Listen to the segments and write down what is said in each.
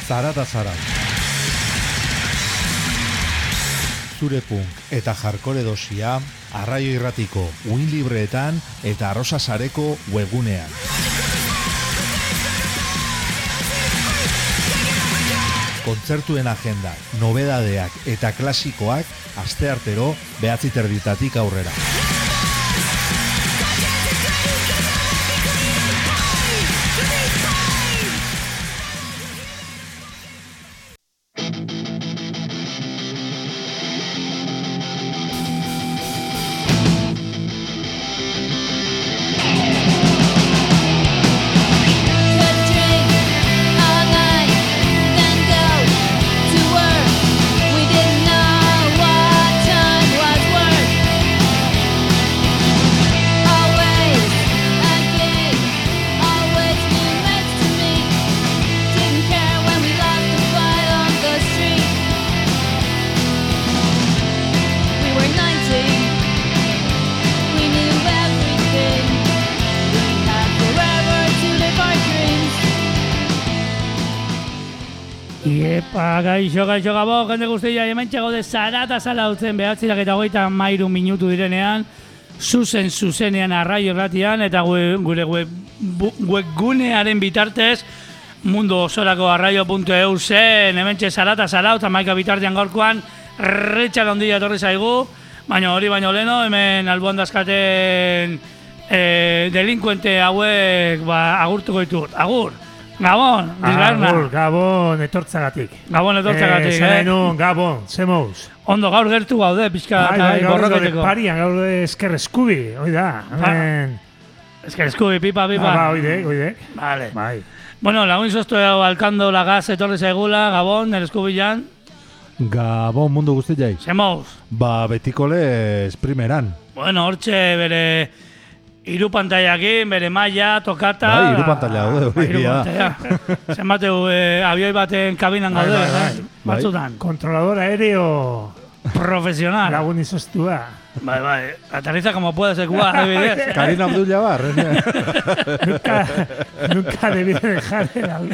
Zarata Zara. Zure punk eta hardcore dosia Arraio Irratiko uin libreetan eta Arrosa Sareko webgunean. Kontzertuen agenda, nobedadeak eta klasikoak asteartero 9:30 aurrera. Gaixo gabo, jende guztia, hementxe gaude Zarata Zara utzen 9:33 minutu direnean, zuzenean Arraio Irratian, eta gure webgunearen bitartez, mundu osorako arraio.eu zen, hementxe Zarata Zara, eta maika bitartean gaurkoan, Richard ondila etorri zaigu, baina hori baino leno, hemen alboan dazkaten delinkuente hauek agurtuko ditut. Agur! Gabon, Lisgarna. Gabon, etortzagatik. Gabon, zemouz. Ondo, gaur gertu gaude, pixka borroketeko. Parian, gaur esker eskubi, hoi da. Esker eskubi, pipa. Oide. Vale. Bai. Bueno, lagun soztu alkando lagaz etorri zaigula, Gabon, nire eskubilan. Gabon, mundu guztiai. Zemouz. Betiko lez primeran. Bueno, hortxe bere... Hiru pantaiakin, bere maila, tokata... Bai, hiru pantaila gaude. Hiru pantaila. Zenbateu, abioi baten kabinan gaude, batzutan. Controlador aéreo... Profesional. Lagun izostua. Bai. Aterriza como puede ser guau, adibidez. Karina Abdul-Jabbar. Nunca debí dejar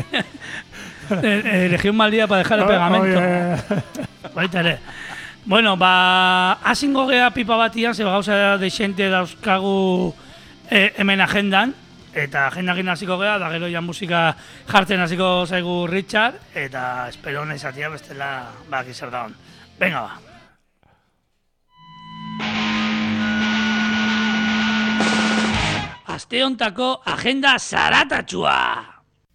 Elegí un mal día para dejar el pegamento. Baita ere. Bueno, asingo gea pipa batian, zeba gauza deixente dauzkagu hemen agendan, eta agendakin hasiko gea, da gero ja musika jartzen hasiko zaigu Richard, eta espero hona izatea bestela zer daun. Venga ba. Aste hontako agenda zaratatxua!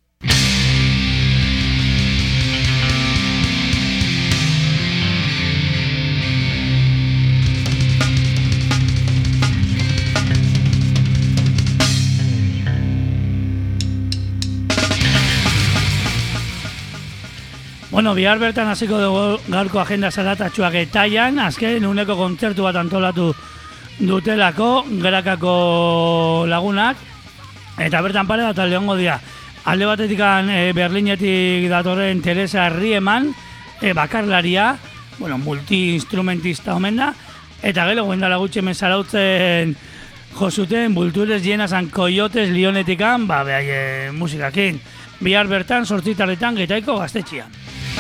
Bueno, bihar bertan hasiko dugu gaurko agenda zaratatxuak etaian, azken uneko kontzertu bat antolatu dutelako, Gerakako lagunak, eta bertan pare bat alde hongo dira. Alde batetik Berlinetik datorren Teresa Riemann, bakarlaria, multi-instrumentista omen da, eta gero guendala gutxe hemen zarautzen josuten Bultures Llenas and Coyotes Lionetikan, behaien musikakin. Bihar bertan, 8:00 Getaiko gaztetxean.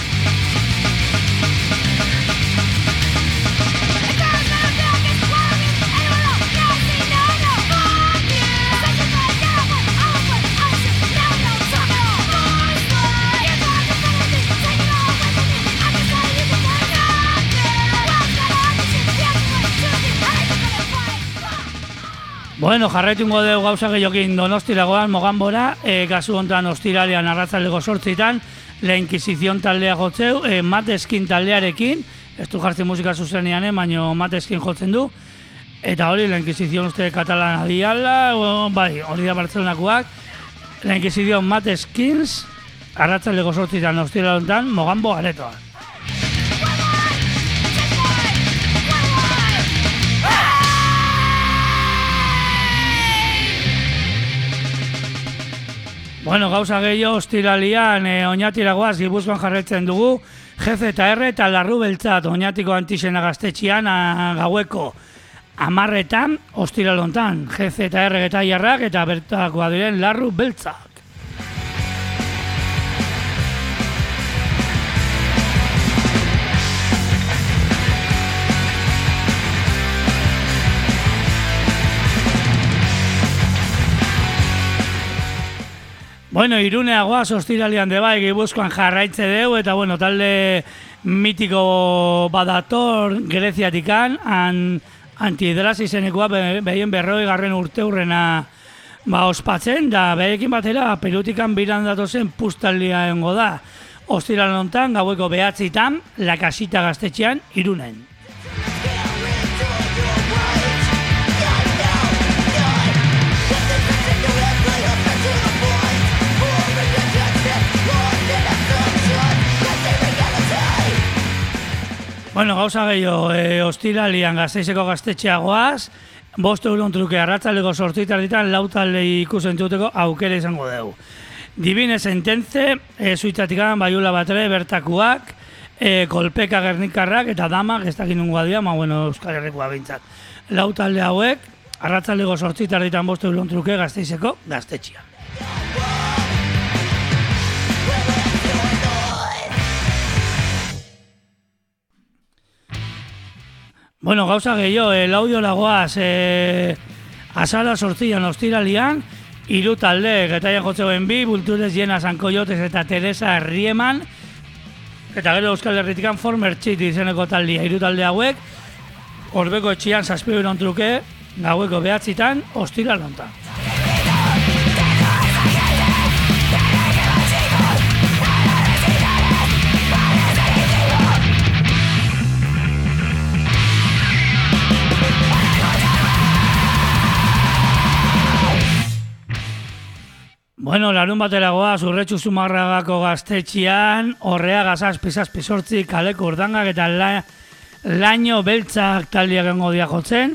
Bueno, jarretungo dugu gauza gehiokin Donostiragoan, Moganbora, kasu hontan ostiralean arratzaldeko 8:00 La Inquisición taldea jotzeu, Mateskin taldearekin, ez du jartzen musika zuzenean, baina Mateskin jotzen du, eta hori La Inquisición uste katalana diala, hori da Bartzelonakoak, La Inquisición Mateskins, arratzaldeko 8:00 ostirale hontan, Moganbo aretoa. Bueno, gauza gehiago ostiralian Oñatiragoaz Gipuzkoan jarretzen dugu, GZR eta Larru Beltzat Oñatiko Antixena gaztetxean gaueko 10:00 ostiralontan GZR getaiarrak eta bertakoa diren Larru Beltzak. Bueno, Iruneagoaz ostiralian de bai, Gipuzkoan jarraitze deu, eta bueno, talde mitiko badator Greziatikan, Antidras izenekoa behien 40. urte hurrena ospatzen, da behekin batera Perutikan biran datozen pustaldia egongo da. Ostiral hontan, gaueko 9:00, La Casita gaztetxean, Irunen. Bueno, gauza gehiago, ostiralian Gasteizeko gaztetxeagoaz, 5 euron truke arratzaldeko 8:00 lau talde ikusentzuteko aukera izango dugu. Divine Sentence, Zuitzatikan Baiula Batre, bertakuak, Kolpeka Gernikarrak eta Damak, ez dakin nungoa dira, bueno, Euskal Herrikoa bintzat. Lau talde hauek, arratzaldeko 8:00 5 euron truke Gasteizeko gaztetxean. Bueno, gauza gehiago, laudio lagoaz, azara 8:00 ostiralian, 3 talde, Getaian jotzeuen bi, Bulturez Jena Sankoiotes eta Teresa Rieman, eta gero Euskal Herritikan Former Txit izeneko taldea, 3 talde hauek, Orbeko etxian 7 euron truke, gaueko 9:00 ostiral hontan. Bueno, larun bateragoa, Zurretxu Zumarragako gaztetxean, Orreaga 7:08, Kaleko Urdangak eta Laino Beltzak taldeak egongo dira jotzen.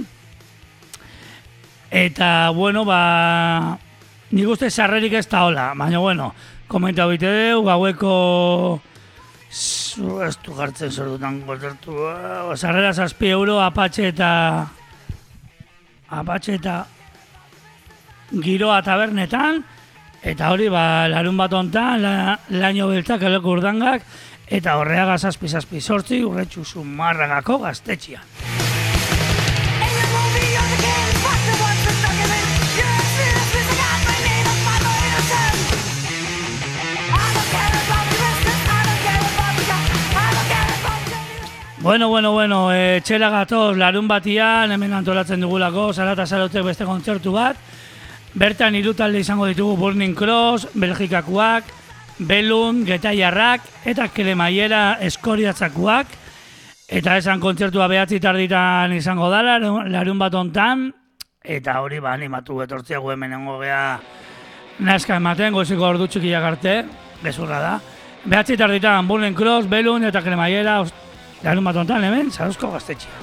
Eta, bueno, nik uste sarrerik ez da hola, baina, bueno, komentau bite deu, gaueko... Ez du gartzen zer dutan kontzertu, sarrera 7 euro, Apatxe eta Giroa tabernetan, eta hori, larun bat hontan, Laino Beltzak, Kaleko Urdangak, eta Orreaga 7:08, Urretxu Zumarragako gaztetxean. Bueno, txela gatoz larun batian, hemen antolatzen dugulako, Zarata Zarotek beste kontzertu bat. Bertan 3 talde izango ditugu Burning Cross, Belgikakoak, Belun, Getaiarrak eta Kremaiera Eskoriatzakoak. Eta esan kontzertua 9:00 izango da, larun bat hontan. Eta hori animatu etortziago hemen engogea nazka ematen, goiziko ordu txikiak arte, bezurra da. 9:00 Burning Cross, Belun eta Kremaiera larun bat hontan hemen, Zarautzeko gaztetxea.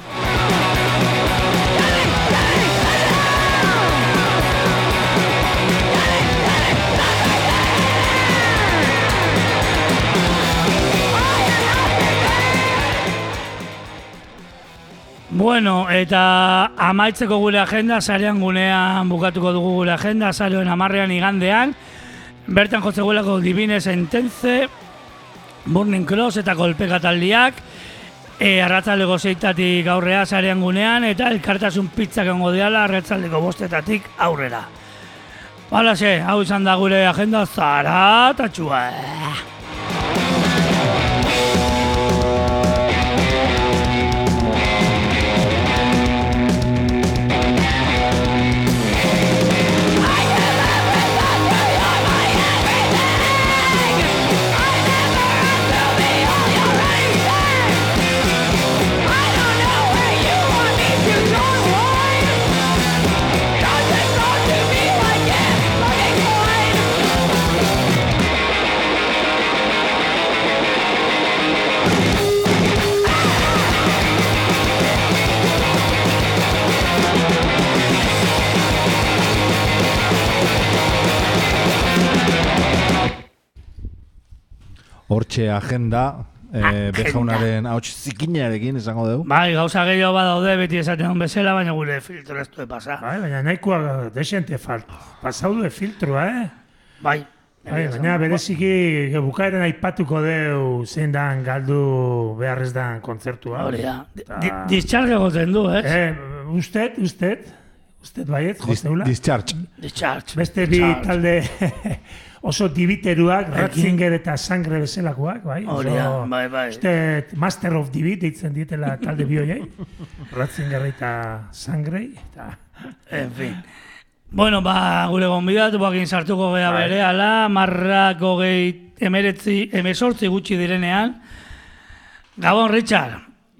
Bueno, eta amaitzeko gure agenda, sarean gunean bukatuko dugu gure agenda, sarean 10:00 igandean. Bertan jotzeguelako Divine Sentence, Burning Cross eta Kolpeka taldiak, arratzaldeko 6:00 aurrea sarean gunean, eta elkartasun pizzak egongo diala arratzaldeko 5:00 aurrera. Balaxe, hau izan da gure agenda, zaratatxua! Hortxe agenda, bejaunaren hauts zikinarekin izango dugu. Bai, gauza gehiago badaude, beti esaten hon bezala, baina gure filtro ez du pasa. Bai, baina nahikoa desente pasau du filtroa, Bai. Baina bereziki bukaeran aipatuko deu zein dan galdu beharrez dan kontzertua. Hori da. Discharge goten du, ez? Usted, Uste baiet, josteula? Discharge. Beste bi talde oso dibiteruak, Ratzinger eta Sangre bezalakoak, bai? Bai. Uste Master of Divit deitzen ditela talde bioiei. Ratzinger eta Sangre. En fin. Bueno, gure gonbidatu bakin sartuko gea berehala, marrak 18 gutxi direnean. Gabon, Richard.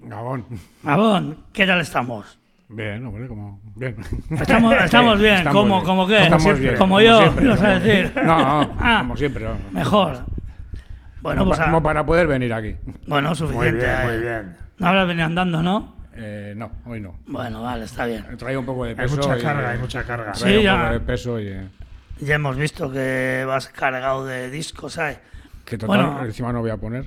Gabon, ¿qué tal estamos? Bien, hombre, como bien. Estamos bien, ¿cómo qué? Estamos bien, como yo, lo sé decir. No, como siempre. No. Mejor. Bueno, pues como para poder venir aquí. Bueno, suficiente. Muy bien. No habrás venido andando, ¿no? No, hoy no. Bueno, vale, está bien. He traído un poco de Hay peso. mucha carga. Sí, Un ya. poco de peso y... Ya hemos visto que vas cargado de discos, ¿sabes? Que total, Bueno. encima no voy a poner.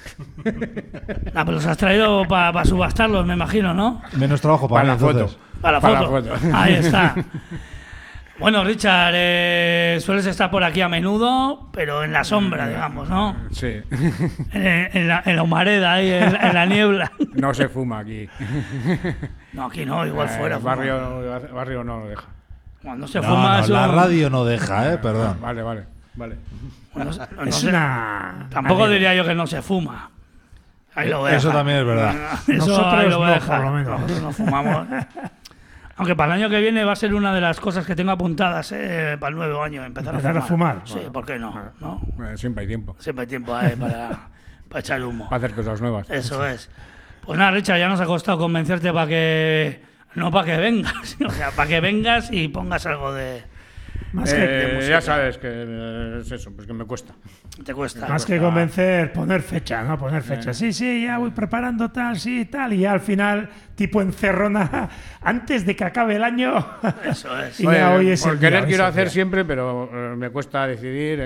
Pero los has traído para subastarlos, me imagino, ¿no? Menos trabajo para Para la mí, entonces. Para Para la la foto. foto. Ahí está. Bueno, Richard, sueles estar por aquí a menudo, pero en la sombra, digamos, ¿no? Sí. En la humareda, ahí, en la niebla. No se fuma aquí. No, aquí no, igual fuera. El barrio no lo deja. Cuando se No, fuma no, es la un- radio no deja, perdón. Vale. Bueno, Es sé, una... tampoco diría yo que no se fuma. Ahí lo voy a Eso dejar. también es verdad. Eso Nosotros ahí lo voy a no, dejar. por lo menos. Nosotros no fumamos. Aunque para el año que viene va a ser una de las cosas que tengo apuntadas para el nuevo año, empezar a fumar. Sí, Bueno. ¿por qué no? ¿No? Siempre hay tiempo. Siempre hay tiempo ahí para echar humo. Para hacer cosas nuevas. Eso es. Pues nada, Richard, ya nos ha costado convencerte para que... No para que vengas, o sea, para que vengas y pongas algo de música. Ya sabes que es eso, pues que me cuesta. Te cuesta. Más que convencer, poner fecha, ¿no? Poner fecha. Sí, ya voy preparando tal, sí, tal. Y ya al final, tipo encerrona, antes de que acabe el año. Eso es. Y ya hoy es por el día, querer hoy quiero es el hacer día. siempre, pero me cuesta decidir.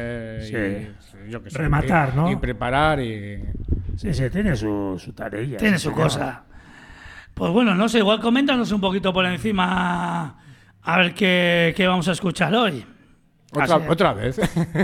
Y, yo qué sé, Rematar, ¿no? Y preparar y... Sí, tiene su tarea. Tiene sí, su señor. cosa. Pues bueno, no sé, igual coméntanos un poquito por encima a ver qué vamos a escuchar hoy. Otra vez.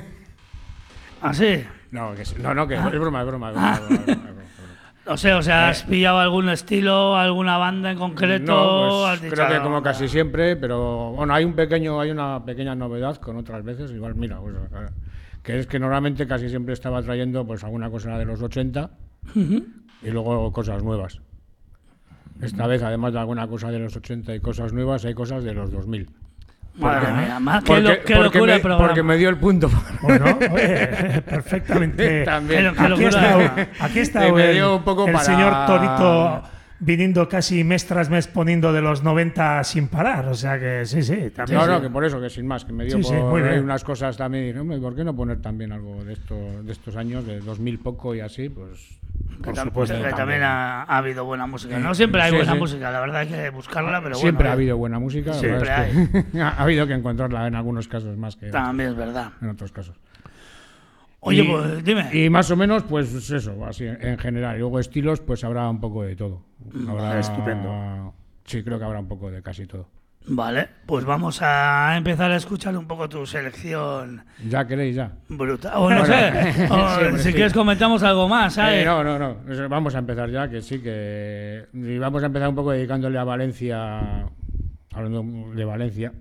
¿Así? No, que es broma. No sé, o sea, ¿has pillado algún estilo, alguna banda en concreto? No, ¿Has pues dicho, creo que "No, como no"? casi siempre, pero bueno, hay una pequeña novedad con otras veces, igual, mira, pues, que es que normalmente casi siempre estaba trayendo pues alguna cosa de los 80 y luego cosas nuevas. Esta vez, además de alguna cosa de los 80 y cosas nuevas, hay cosas de los 2000. Madre mía, qué locura el programa. Porque me dio el punto. Bueno, oye, perfectamente. También. Qué locura. Aquí está Y me dio un poco el para- señor Torito viniendo casi mes tras mes poniendo de los 90 sin parar. O sea que sí, también. No, sí. que por eso, que sin más, que me dio Sí, sí, por muy bien. ahí unas cosas también. Y dije, hombre, ¿por qué no poner también algo de estos años, de 2000 poco y así? Pues Por Que supuesto. también ha habido buena música. No siempre hay Sí, buena sí. música, la verdad hay que buscarla, pero siempre bueno. ha habido buena música. la Siempre verdad es que ha habido que encontrarla en algunos casos más que También es verdad. en otros casos. Oye, Y- pues dime. Y más o menos, pues eso, así en general. Y luego estilos, pues habrá un poco de todo. Habrá, estupendo. Sí, creo que habrá un poco de casi todo. Vale, pues vamos a empezar a escuchar un poco tu selección ¿Ya queréis ya? brutal. O no sé, o si quieres comentamos algo más, ¿sabes? No. Vamos a empezar ya, que sí, que... Y vamos a empezar un poco dedicándole a Valencia, hablando de Valencia.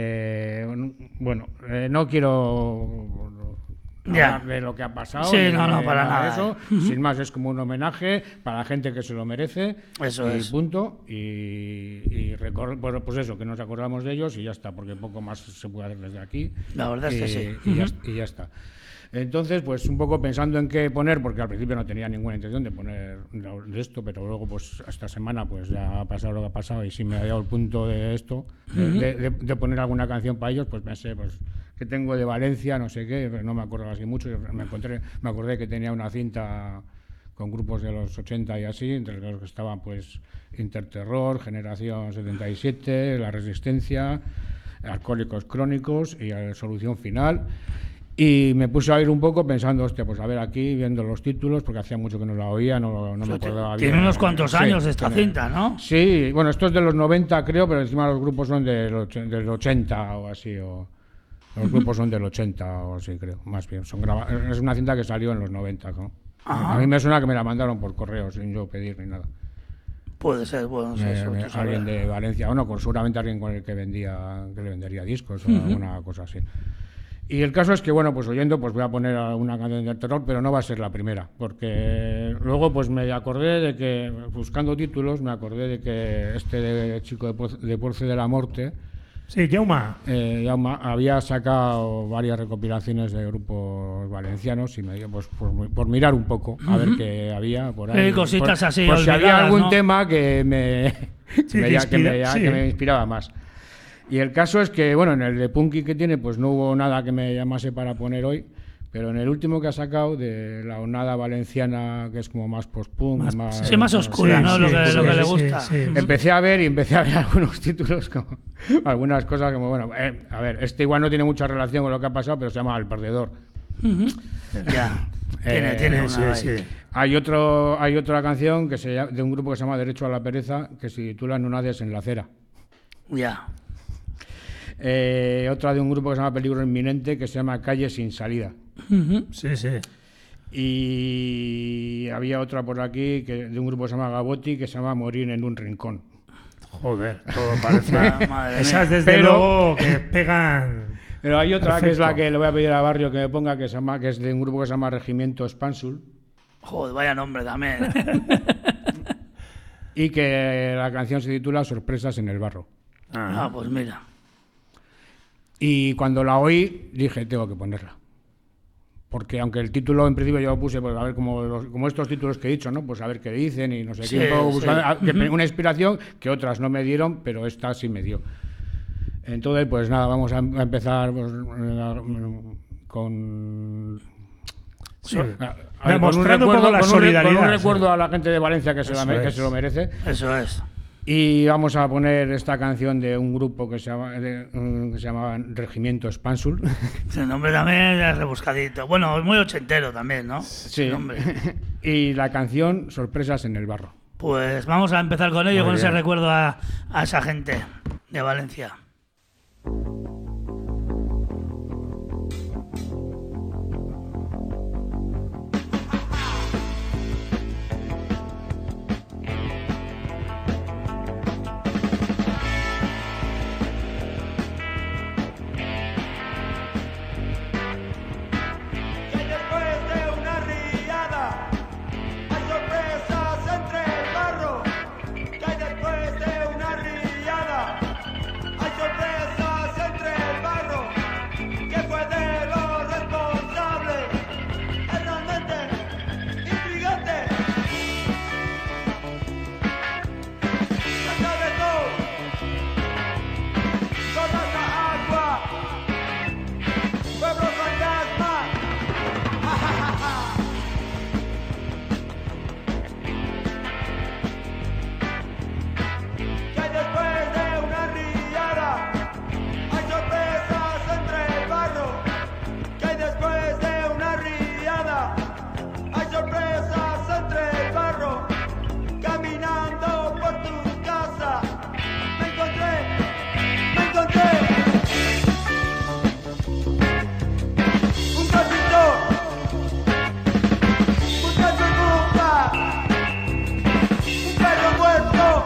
No quiero... Ya. hablar de lo que ha pasado. Sí, ni no, de para nada. de eso. Sin más, es como un homenaje para la gente que se lo merece. Eso y es. punto. Bueno, pues eso, que nos acordamos de ellos y ya está, porque poco más se puede hacer desde aquí. La verdad es que sí. Y ya está. Entonces, pues un poco pensando en qué poner, porque al principio no tenía ninguna intención de poner de esto, pero luego, pues esta semana, pues ya ha pasado lo que ha pasado y si me ha dado el punto de esto, de poner alguna canción para ellos, pues pensé, pues que tengo de Valencia, no sé qué, pero no me acuerdo así mucho. Me acordé que tenía una cinta con grupos de los 80 y así, entre los que estaban pues Interterror, Generación 77, La Resistencia, Alcohólicos Crónicos y Solución Final. Y me puse a oír un poco pensando, hostia, pues a ver aquí, viendo los títulos, porque hacía mucho que no la oía, no me acordaba bien. Tiene unos cuantos Sí, años esta tiene- cinta, ¿no? Sí, bueno, esto es de los 90 creo, pero encima los grupos son del 80 o así, o los grupos son del 80 o así creo, más bien. Es una cinta que salió en los 90, ¿no? Ajá. A mí me suena que me la mandaron por correo sin yo pedir ni nada. Puede ser, bueno, no sé, eso tú alguien sabes. de Valencia, o no, seguramente alguien con el que le vendería discos o alguna cosa así. Y el caso es que, bueno, pues oyendo, pues voy a poner alguna canción de terror, pero no va a ser la primera, porque luego pues me acordé de que, buscando títulos, me acordé de que chico de Porce de la Morte, Sí, Jaume. Jaume, había sacado varias recopilaciones de grupos valencianos y me dio pues, por mirar un poco, a ver qué había por ahí. Cositas así por si había olvidadas, algún ¿no? tema que Sí, que me inspiraba más. Y el caso es que, bueno, en el de Punky que tiene, pues no hubo nada que me llamase para poner hoy, pero en el último que ha sacado, de la onada valenciana, que es como más post-punk, Sí, más oscura, ¿no? Lo que le gusta. Empecé a ver algunos títulos, como algunas cosas como, bueno, a ver, este igual no tiene mucha relación con lo que ha pasado, pero se llama El Perdedor. Ya, tiene una sí. Hay otra canción de un grupo que se llama Derecho a la Pereza, que se titula No nades en la acera. Ya. Otra de un grupo que se llama Peligro Inminente, que se llama Calle sin salida. Sí. Y había otra por aquí de un grupo que se llama Gabotti, que se llama Morir en un rincón. Joder, todo parece. Madre mía. Esas desde luego que pegan. Pero hay otra Perfecto. que es la que le voy a pedir a Barrio que me ponga, que es de un grupo que se llama Regimiento Spansul. Joder, vaya nombre también. Y que la canción se titula Sorpresas en el barro. Pues mira. Y cuando la oí, dije, tengo que ponerla. Porque aunque el título en principio yo lo puse, pues a ver, como estos títulos que he dicho, ¿no? Pues a ver qué dicen y no sé qué. Una inspiración que otras no me dieron, pero esta sí me dio. Entonces, pues nada, vamos a empezar pues, con... Sí. con Demostrando un poco la solidaridad. Con un recuerdo a la gente de Valencia que se lo merece. Eso es. Y vamos a poner esta canción de un grupo que se llamaba Regimiento Spansul. El nombre también es rebuscadito. Bueno, es muy ochentero también, ¿no? Sí. El nombre. Y la canción Sorpresas en el barro. Pues vamos a empezar con ello, Muy con ese bien. recuerdo a esa gente de Valencia. Que después de una riada hay sorpresas entre el barro. Que después de una riada hay sorpresas entre el barro. Que fue de los responsables. Es realmente intrigante. Ya sabes todo. Toda esa agua. Pueblo fantasma. Que después de una riada hay sorpresas entre el barro. Que después de una riada hay sorpresas entre el barro. Caminando por tu casa me encontré. Un gatito, buscando nunca, un perro muerto.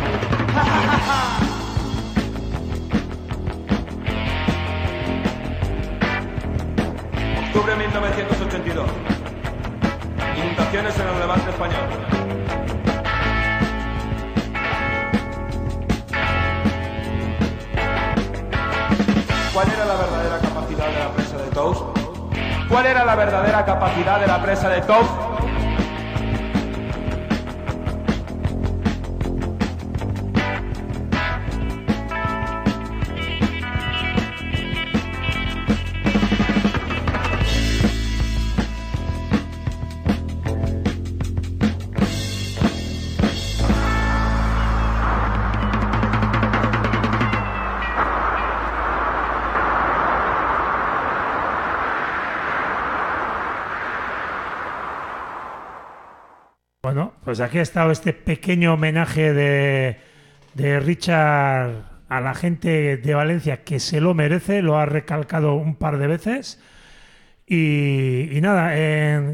Octubre 1982. Inundaciones en el Levante español. ¿Cuál era la verdadera capacidad de la presa de Tous? ¿Cuál era la verdadera capacidad de la presa de Tous? Bueno, pues aquí ha estado este pequeño homenaje de Richard a la gente de Valencia, que se lo merece, lo ha recalcado un par de veces. Y nada,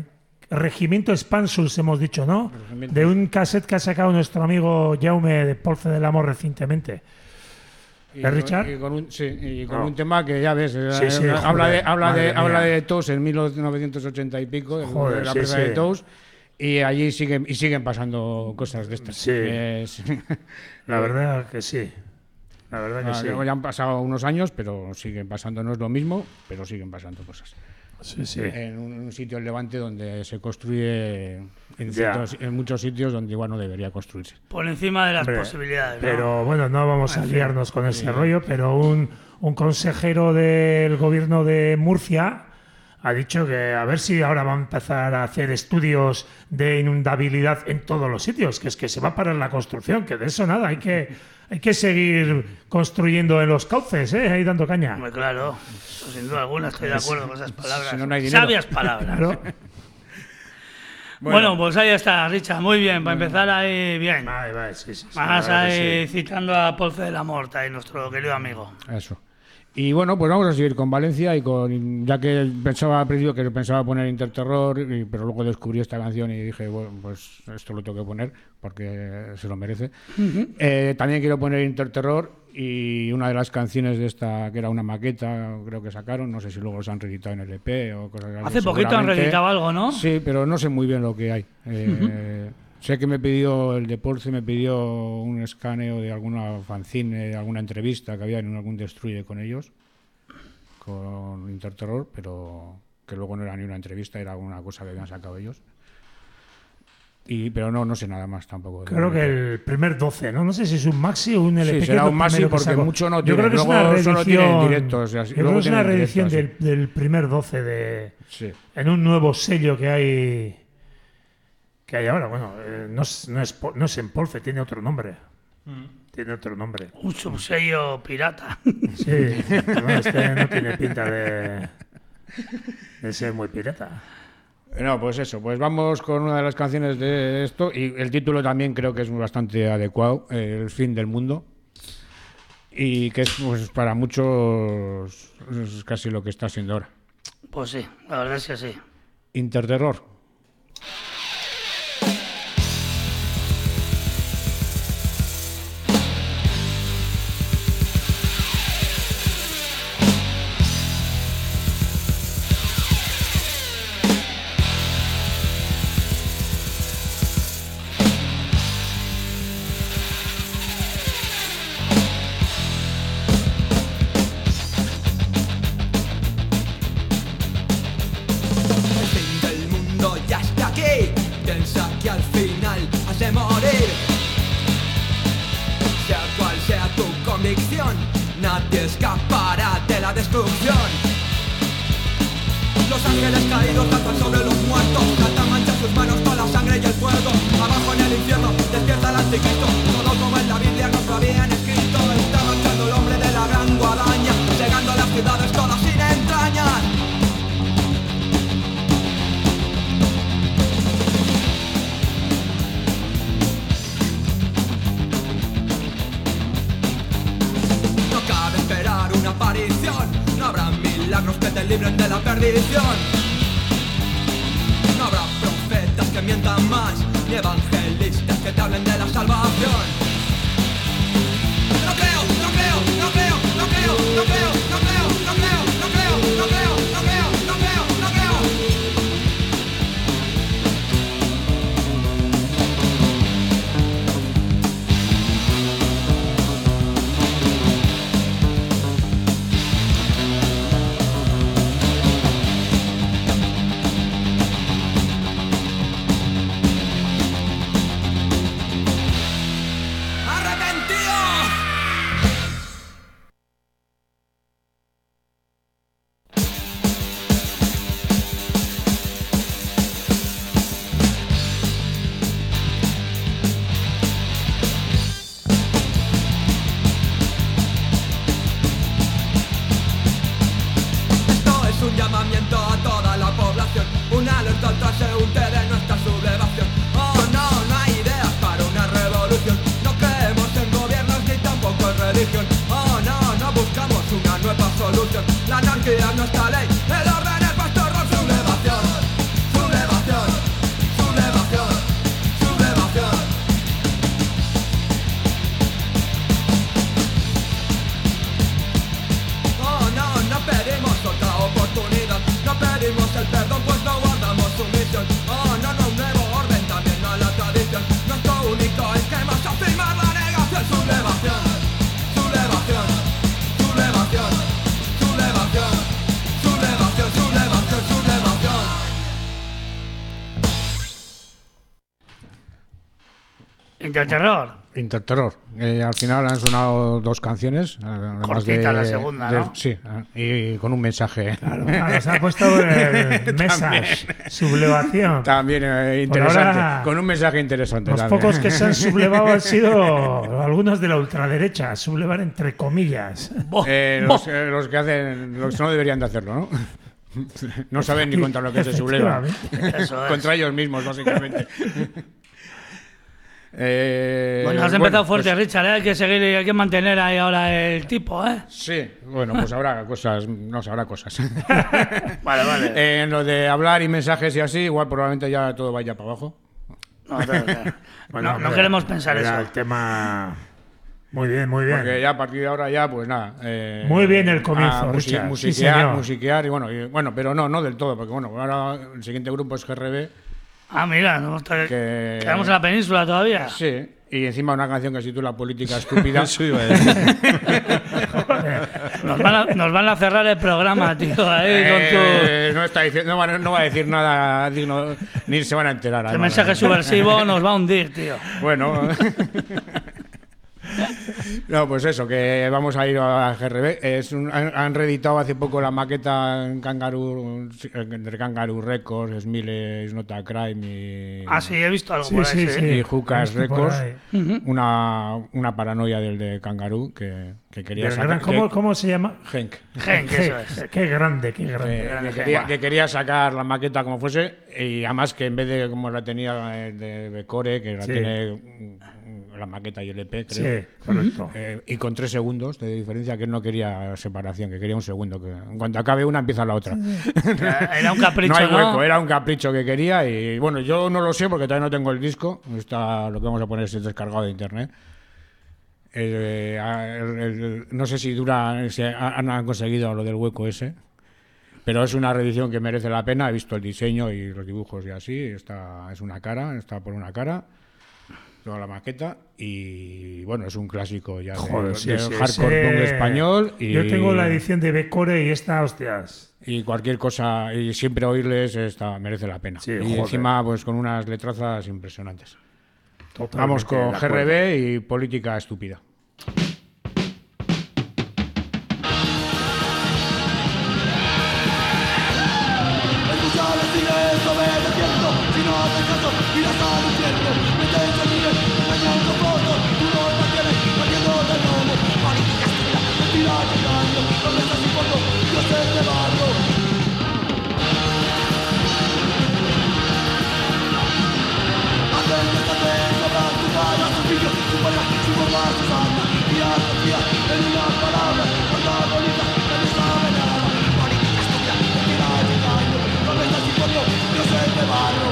Regimiento Expansus, hemos dicho, ¿no? De un cassette que ha sacado nuestro amigo Jaume de Polce del Amor recientemente. Richard? Y con un tema que ya ves, Sí, habla mía. de Tous en 1980 y pico, Joder, de la sí, presa sí. de Tous, y allí siguen pasando cosas de estas. Sí. La verdad que sí. La verdad que sí. Ya han pasado unos años, pero siguen pasando, no es lo mismo, pero siguen pasando cosas. Sí, sí. En un sitio en Levante donde se construye Ya. en muchos sitios donde igual no debería construirse. Por encima de las Hombre, posibilidades. ¿no? Pero bueno, no vamos a liarnos con ese rollo, pero un consejero del gobierno de Murcia ha dicho que a ver si ahora va a empezar a hacer estudios de inundabilidad en todos los sitios, que es que se va a parar la construcción, que de eso nada, hay que seguir construyendo en los cauces, ahí dando caña. Hombre, claro, eso sin duda alguna estoy de acuerdo con esas palabras. Si no, no hay dinero. Sabias palabras. Claro. Bueno, pues ahí está, Richard, muy bien, para empezar ahí bien. Vale, sí. Más la verdad que ahí sí. citando a Polce del Amor, ahí nuestro querido amigo. Eso. Y bueno, pues vamos a seguir con Valencia y con, ya que pensaba al principio que pensaba poner Interterror, pero luego descubrí esta canción y dije, bueno, pues esto lo tengo que poner porque se lo merece. También quiero poner Interterror y una de las canciones de esta, que era una maqueta, creo que sacaron, no sé si luego se han reeditado en el EP o cosas así. Hace poquito han seguramente. reeditado algo, ¿no? Sí, pero no sé muy bien lo que hay. Sé que me pidió el Deporte, me pidió un escaneo de alguna fanzine, de alguna entrevista que había en algún Destruye con ellos, con Interterror, pero que luego no era ni una entrevista, era alguna cosa que habían sacado ellos. Pero no sé nada más tampoco. Creo que el primer 12, ¿no? No sé si es un maxi o un LP. Sí, que será es lo un maxi primero que porque sacó. mucho no Yo tiene, creo que es luego una solo tienen reedición. directos, Yo creo luego que es una tienen reedición directos, del primer 12 de Sí. en un nuevo sello que hay ahora. Bueno, no es en Polfe, tiene otro nombre. Tiene otro nombre. Un subsello pirata. Sí, bueno, este no tiene pinta de ser muy pirata. No, pues eso, pues vamos con una de las canciones de esto y el título también creo que es bastante adecuado, El fin del mundo, y que es pues, para muchos es casi lo que está siendo ahora. Pues sí, la verdad es que sí. Interterror. El fin del mundo ya está aquí. Piensa que al final has de morir. Sea cual sea tu convicción, nadie escapará de la destrucción. Los ángeles caídos danzan sobre los muertos. Satan mancha sus manos con la sangre y el fuego. Abajo en el infierno despierta el anticristo. Todo como en la Biblia nos lo habían escrito. Está marchando el hombre de la gran guadaña, llegando a las ciudades todas sin entrañas. No cabe esperar una aparición. No habrá milagros que te libren de la perdición. No habrá profetas que mientan más, ni evangelistas que te hablen de la salvación. No creo, no creo, no creo, no creo, no creo, no creo, no creo, no creo, no creo, no creo, no creo, no creo. Interterror. Interterror. Al final han sonado 2 canciones. Además Cortita la segunda, ¿no? Sí, y con un mensaje. Claro, se ha puesto mesas, sublevación. También interesante. ahora, Con un mensaje interesante. Los también. pocos que se han sublevado han sido algunos de la ultraderecha, sublevar entre comillas. Los que hacen, los que no deberían de hacerlo, ¿no? No saben ni contra lo que se subleva. Eso es. Contra ellos mismos, básicamente. Bueno, has empezado fuerte, pues, Richard, ¿eh? Hay que seguir y hay que mantener ahí ahora el tipo, ¿eh? Sí, bueno, pues habrá cosas, no habrá cosas. Vale. En lo de hablar y mensajes y así, igual probablemente ya todo vaya para abajo. No queremos pensar era eso. el tema. Muy bien, muy bien. Porque ya a partir de ahora ya, pues nada. Muy bien el comienzo, Richard. Sí, señor. musiquear y bueno, pero no del todo, porque bueno, ahora el siguiente grupo es GRB. Ah, mira, ¿no? Quedamos en la península todavía. Sí, y encima una canción que se titula Política Estúpida. Eso iba a decir. Nos van a cerrar el programa, tío, ahí con tu... No está diciendo, no va a decir nada digno, ni se van a enterar. El además. mensaje subversivo nos va a hundir, tío. Bueno. No, pues eso, que vamos a ir a GRB. Han reeditado hace poco la maqueta en Kangaroo, entre Kangaroo Records, Smiles, Nota Crime y... Ah, sí, he visto algo por ahí, sí. Y Hookers He visto por Records. ahí. Una paranoia del de Kangaroo que quería sacar... ¿Cómo se llama? Henk. Genk, eso es. Qué grande. Que quería sacar la maqueta como fuese, y además que en vez de como la tenía de Becore, que la Sí. tiene la maqueta y el EP, creo. Sí, correcto. Y con 3 segundos de diferencia, que él no quería separación, que quería un segundo. Que en cuanto acabe una, empieza la otra. Era un capricho, No hay hueco, ¿no? era un capricho que quería. Y bueno, yo no lo sé porque todavía no tengo el disco. Lo que vamos a poner es descargado de internet. No sé si han conseguido lo del hueco ese. Pero es una reedición que merece la pena. He visto el diseño y los dibujos y así. Está por una cara. Toda la maqueta y bueno, es un clásico ya Joder, del hardcore punk español. Y yo tengo la edición de Becore y esta, hostias. Y cualquier cosa, y siempre oírles merece la pena. Sí, y joder. encima pues con unas letrazas impresionantes. Totalmente Vamos con de acuerdo. GRB y Política Estúpida. Escuchar sigues obedeciendo, si no haces caso, irás al infierno. Metes a miles, engañando fotos, tú no te tienes, partiendo del lomo. Política estúpida, mentira y engaño, promesas y fondo, dioses de barro. Hacen que esta fe sobra tu cara, su brillo, su fuerza, su forma, su santa. Día tras día, en una palabra, cuanta bonita, nadie sabe nada. Política estúpida, mentira y engaño, promesas y fondo, dioses de barro.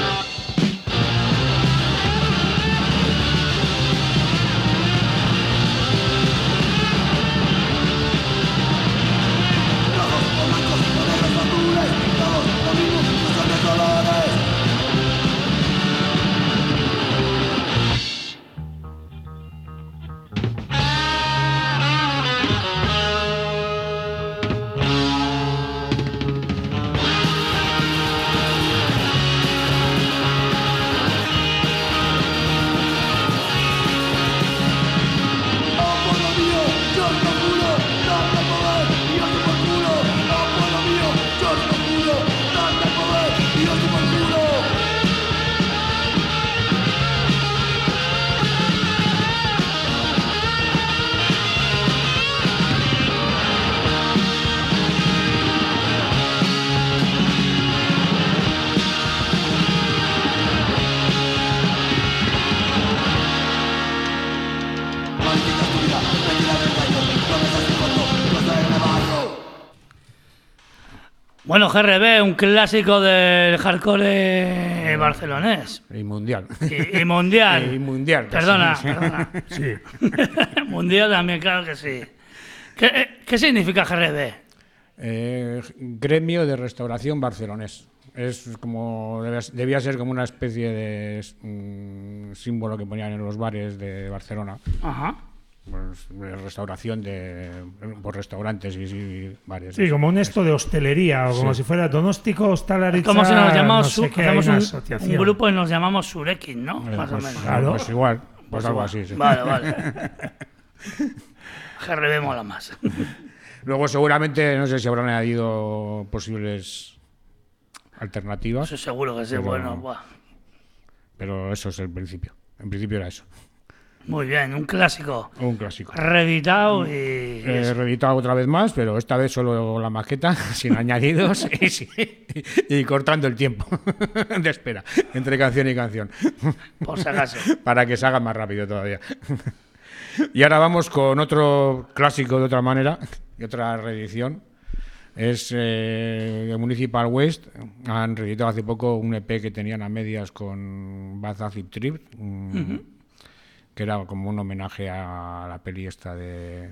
Rojos o blancos o negros o azules, todos lo mismo, no son de colores. Oh, pueblo mío, yo os lo juro, dadme poder y os doy por culo. Oh, pueblo mío, yo os lo juro, dadme poder y os doy por culo. Política estúpida, mentira de engaño, promesas y fondo, dioses de barro. Bueno, GRB, un clásico del hardcore barcelonés. Y mundial. Y mundial. Y mundial. casi. Perdona. Sí. Mundial también, claro que sí. ¿Qué significa GRB? Gremio de Restauración Barcelonés. Es como debía ser como una especie de símbolo que ponían en los bares de Barcelona. Ajá. restauración por restaurantes y bares. Sí, como un esto de hostelería, o como si fuera Donostiko Ostalaritza. Como si nos llamamos, no sé qué, hay hacemos una un asociación. grupo y nos llamamos Surekin, ¿no? Más o menos. Claro. Pues igual, pues algo así. Sí. Vale. GRB mola más. Luego seguramente, no sé si habrán añadido posibles alternativas. Eso seguro que sí, Pero- bueno. Buah. Pero eso es el principio. En principio era eso. Muy bien, un clásico. Un clásico. Reeditado y... Reeditado otra vez más, pero esta vez solo la maqueta, sin añadidos y cortando el tiempo de espera entre canción y canción. Por si acaso. Para que se haga más rápido todavía. Y ahora vamos con otro clásico de otra manera, y otra reedición. Es de Municipal Waste. Han reeditado hace poco un EP que tenían a medias con Bad Acid Trip, que era como un homenaje a la peli esta de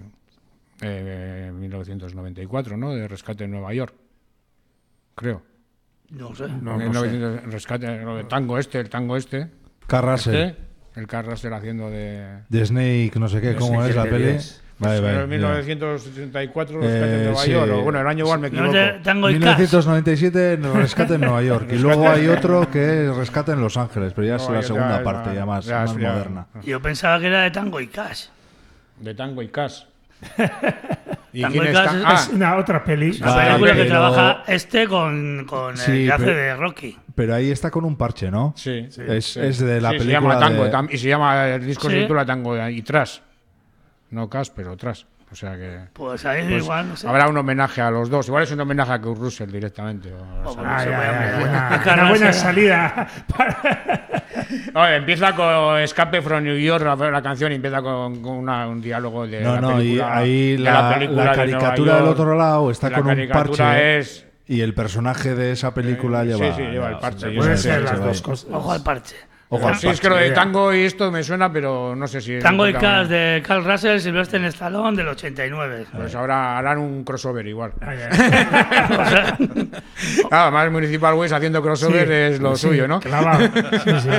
1994, ¿no? De Rescate en Nueva York, creo. No sé. Rescate, lo de el tango este. Carl Russell, El Carl Russell haciendo de... de Snake, no sé qué, ¿cómo es la peli? Vale, En mira. 1974, Rescate en Nueva sí. York. O, bueno, el año igual me No equivoco. es de Tango y Cash. 1997, Rescate en Nueva York. Y luego hay otro que es Rescate en Los Ángeles, pero ya es No, la ya- segunda ya- parte, ya más ya- moderna. Yo pensaba que era de Tango y Cash. De Tango y Cash. ¿Y Tango quién y está? Cash Es una otra peli. La Vale, película que pero- trabaja con Sí, el que hace pero- de Rocky. Pero ahí está con un parche, ¿no? Sí. Es de la Sí, se película llama Tango de... y se llama, el disco se Sí. titula Tango y Trash. No Cash, pero Trash. O sea que Pues ahí pues, igual, no sé. habrá un homenaje a los dos. Igual es un homenaje a Kurt Russell directamente. Oh, bueno, Ah, se ya, puede ya, mirar. buena- Carl una buena Russell. salida. Empieza con Escape from New York, la canción, y empieza con un diálogo de No, la no, y película. ahí de la película la de caricatura Nueva del York. otro lado está La con un caricatura parche es... y el personaje de esa película lleva... sí, lleva el parche. Pueden Sí, ser sí, las sí, dos sí. cosas. Ojo al parche. Ojo al Sí, es que lo de idea. Tango y esto me suena, pero no sé si... Tango y Cash de Carl Russell, Sylvester Stallone del 89. Pues ahora harán un crossover igual. Ah, ya. Además, Municipal Waste haciendo crossover Sí, es lo sí, suyo, ¿no? clavado. Sí, sí.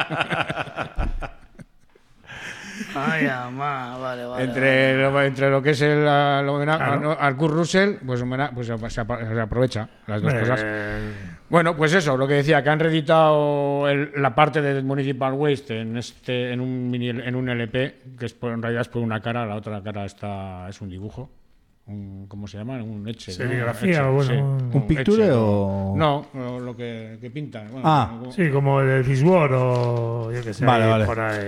Ay, mamá, vale. Entre lo que es el homenaje Claro. al Kurt Russell, pues se aprovecha las dos cosas. Eh, Bueno, pues eso, lo que decía, que han reeditado la parte de Municipal Waste en un LP, que es en realidad es por una cara, la otra cara es un dibujo. ¿Cómo se llama? Un etche. ¿no? Serigrafía, Etche, o bueno, sí. ¿Un picture etche, o...? No, lo que pintan. Bueno, Ah. Sí, como el de This War o yo qué sé, Vale, vale. por ahí.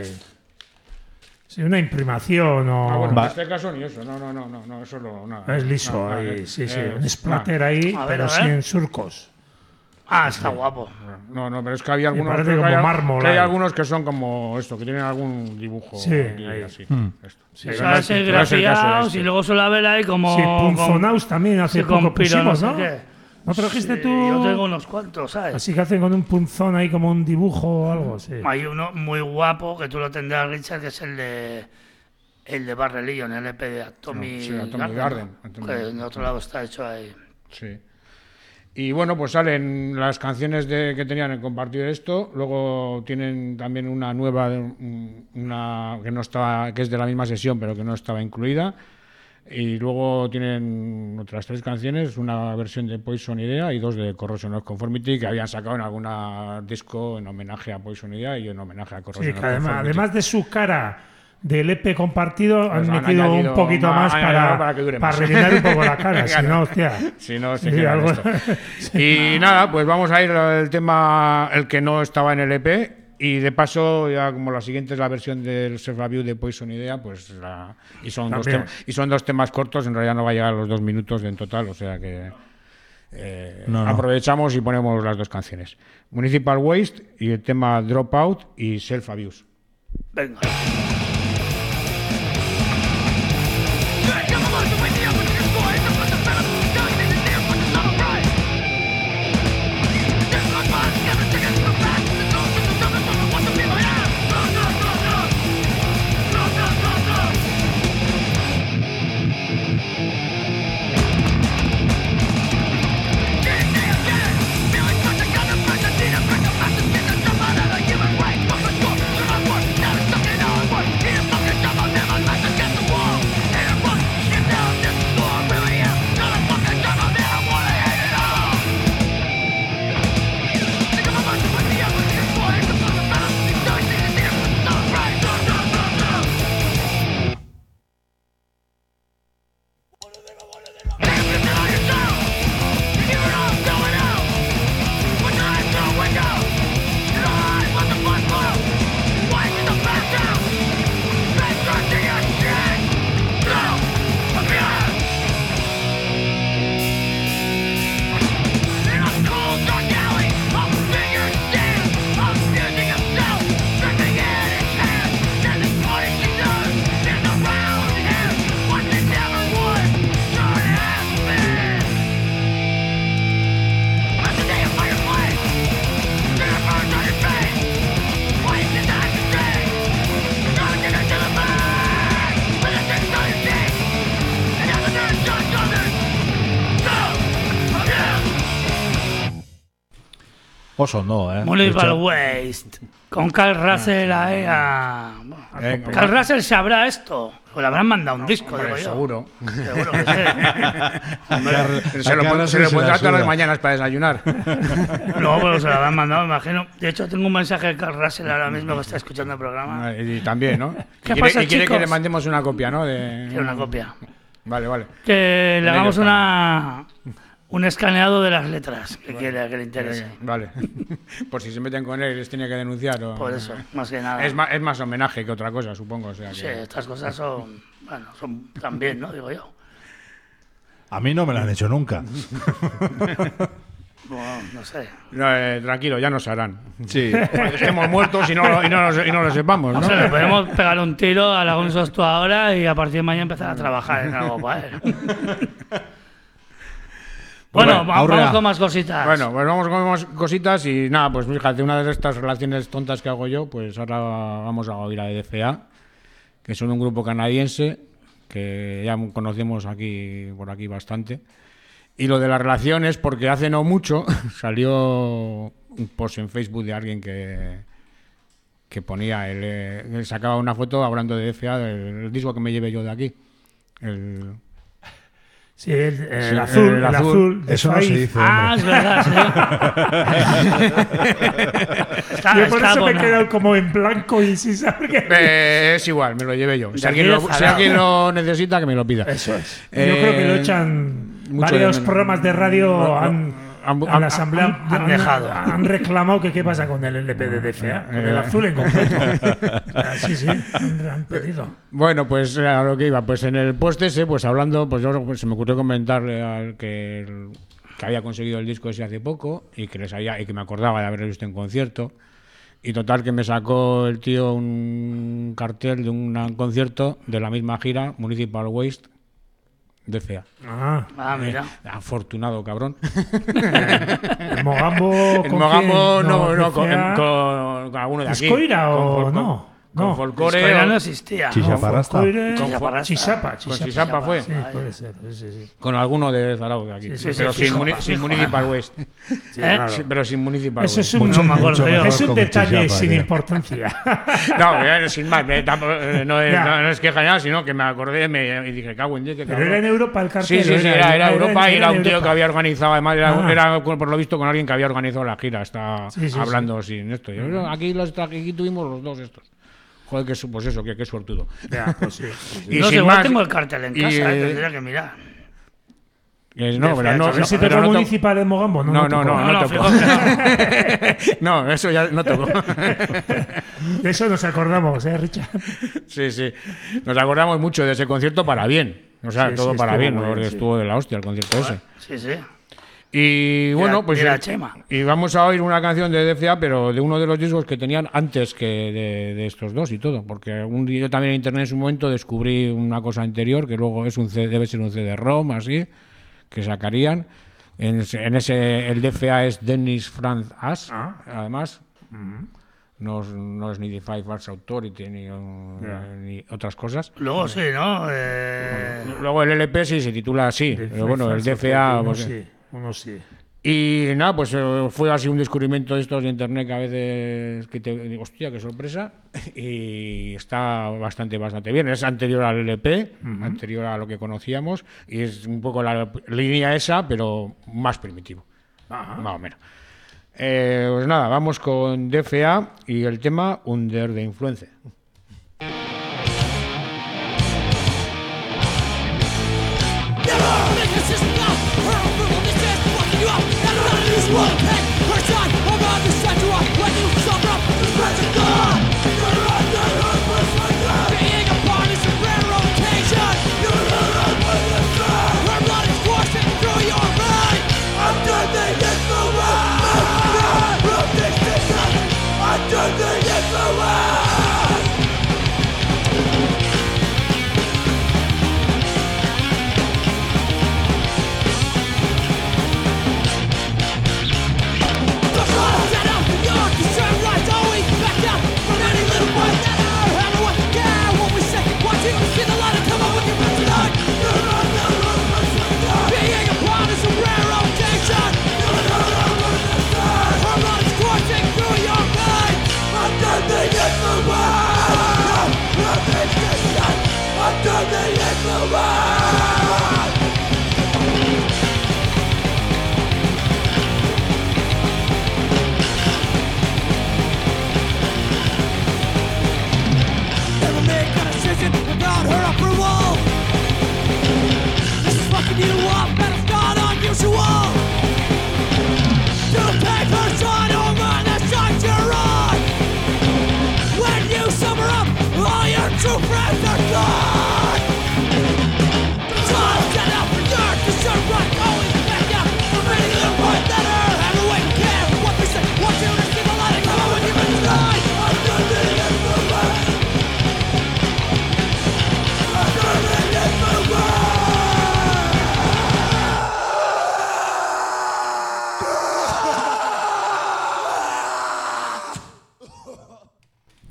Sí, una imprimación o... bueno, Va. en este caso ni eso. No, eso nada. Es liso, Nada, ahí, sí, sí. Un nada. splatter ahí, A ver, pero a ver. sin surcos. Ah, está guapo. No, pero es que había algunos, parece creo que como hay- mármol que hay ahí. algunos que son como esto, que tienen algún dibujo Sí, aquí, ahí. así. Esto. Sí, Pero Son no así es- no es el caso grafiados este. y luego suele haber ahí como... Sí, Punzonaus también hace sí, con poco piro, pusimos, no ¿no? sé qué. ¿No trajiste Sí, tú? Yo tengo unos cuantos, ¿sabes? Así que hacen con un punzón ahí como un dibujo o algo, sí. Hay uno muy guapo que tú lo tendrás, Richard, que es el de Barrelillo, en el EP de Atomic Sí, Atomic Garden. Que en otro lado está hecho ahí. Sí. Y bueno, pues salen las canciones que tenían en compartir esto. Luego tienen también una nueva, que no estaba, que es de la misma sesión, pero que no estaba incluida. Y luego tienen otras 3 canciones, una versión de Poison Idea y 2 de Corrosion of Conformity, que habían sacado en alguna disco en homenaje a Poison Idea y en homenaje a Corrosion Sí, of que Conformity. además de su cara del EP compartido, han Pues han metido un añadido poquito más para que dure más. rellenar un poco la cara, si no, hostia. Si no, se Sí, queda algo- esto. Y nada, pues vamos a ir al tema, el que no estaba en el EP. Y de paso, ya como la siguiente es la versión del Self Review de Poison Idea, pues son También. dos temas cortos, en realidad no va a llegar a los 2 minutos en total, o sea que No. aprovechamos y ponemos las 2 canciones. Municipal Waste y el tema Dropout y Self Abuse. Venga. Never Oso no, Municipal Waste. Con Carl Russell ahí a... Carl Russell sabrá esto. O le habrán mandado un disco, digo yo. Seguro. Seguro que sí. Se lo pondrá todas las mañanas para desayunar. No, pero se lo habrán mandado, me imagino. De hecho, tengo un mensaje de Carl Russell ahora mismo que está escuchando el programa. Y también, ¿no? ¿Qué pasa, quiere chicos? que le mandemos una copia, ¿no? Quiero una copia. Vale. Que le hagamos un escaneado de las letras que quiera, que le interese. Vale. Por si se meten con él, les tenía que denunciar. Por eso, más que nada. Es más homenaje que otra cosa, supongo. O sea, Sí, estas cosas son también, ¿no? Digo yo. A mí no me lo han hecho nunca. Bueno, no sé. Tranquilo, ya nos harán. Sí. Cuando estemos muertos y no lo sepamos, ¿no? O sea, le podemos pegar un tiro a Alonso tú ahora y a partir de mañana empezar a trabajar en algo para él. Bueno, vamos con más cositas. Bueno, pues vamos con más cositas y nada, pues fíjate, una de estas relaciones tontas que hago yo, pues ahora vamos a oír a DFA, que son un grupo canadiense que ya conocemos por aquí bastante. Y lo de las relaciones, porque hace no mucho salió un post en Facebook de alguien que ponía, él sacaba una foto hablando de DFA, del disco que me llevé yo de aquí. Sí, el azul. Eso no se dice. Es verdad, sí. Yo por eso me he quedado como en blanco y sin saber qué. Es igual, me lo llevé yo. Si alguien lo necesita, que me lo pida. Eso es. Yo creo que lo echan. Varios programas de radio en la asamblea han reclamado que qué pasa con el LP de DFA, con el azul en concreto. Sí, han pedido. Bueno, pues a lo que iba, pues en el post ese, pues hablando, pues yo se me ocurrió comentarle al que había conseguido el disco ese hace poco y que me acordaba de haberlo visto en concierto. Y total que me sacó el tío un cartel de un concierto de la misma gira, Municipal Waste, DFA. Mira. Afortunado, cabrón. El Mogambo. El Mogambo no, con alguno de aquí. ¿Escoira o no? Con Folcore. Escoira no existía. Chisapa. Chisapa fue. Sí, puede ser. Sí. Con alguno de Zarao de aquí. Sí, pero sin Municipal Waste. Pero sin Municipal Waste. Eso es un detalle sin importancia. No, sin más. No es queja nada, sino que me acordé y dije, cago en Dios. Pero era en Europa el cartel. Sí, era Europa y era un tío que había organizado. Además, era por lo visto con alguien que había organizado la gira. Está hablando sin esto. Aquí tuvimos los dos estos. Joder, pues eso, qué suertudo. Ya, pues sí. Y no sé, igual tengo el cartel en casa, tendría que mirar. A ver si tocó Municipal en Mogambo. No tocó. No, eso ya no tocó. De eso nos acordamos, Richard. Sí. Nos acordamos mucho de ese concierto para bien. O sea, todo para bien, porque estuvo de la hostia el concierto ese. Sí. Y bueno, pues Chema. Y vamos a oír una canción de DFA, pero de uno de los discos que tenían antes que de estos dos y todo, porque yo también en internet en su momento descubrí una cosa anterior que luego debe ser un CD-ROM así que sacarían. En ese el DFA es Dennis Franz Ash, además. No es ni The Five Arts Authority ni otras cosas. Luego sí, ¿no? Luego el LP sí se titula así, pero bueno, el DFA... Uno sí. Y nada, pues fue así un descubrimiento de estos de internet que a veces que te digo, hostia, qué sorpresa. Y está bastante bien. Es anterior al LP, anterior a lo que conocíamos, y es un poco la línea esa, pero más primitivo. Más o menos. Pues nada, vamos con DFA y el tema Under the Influence. Under the influence.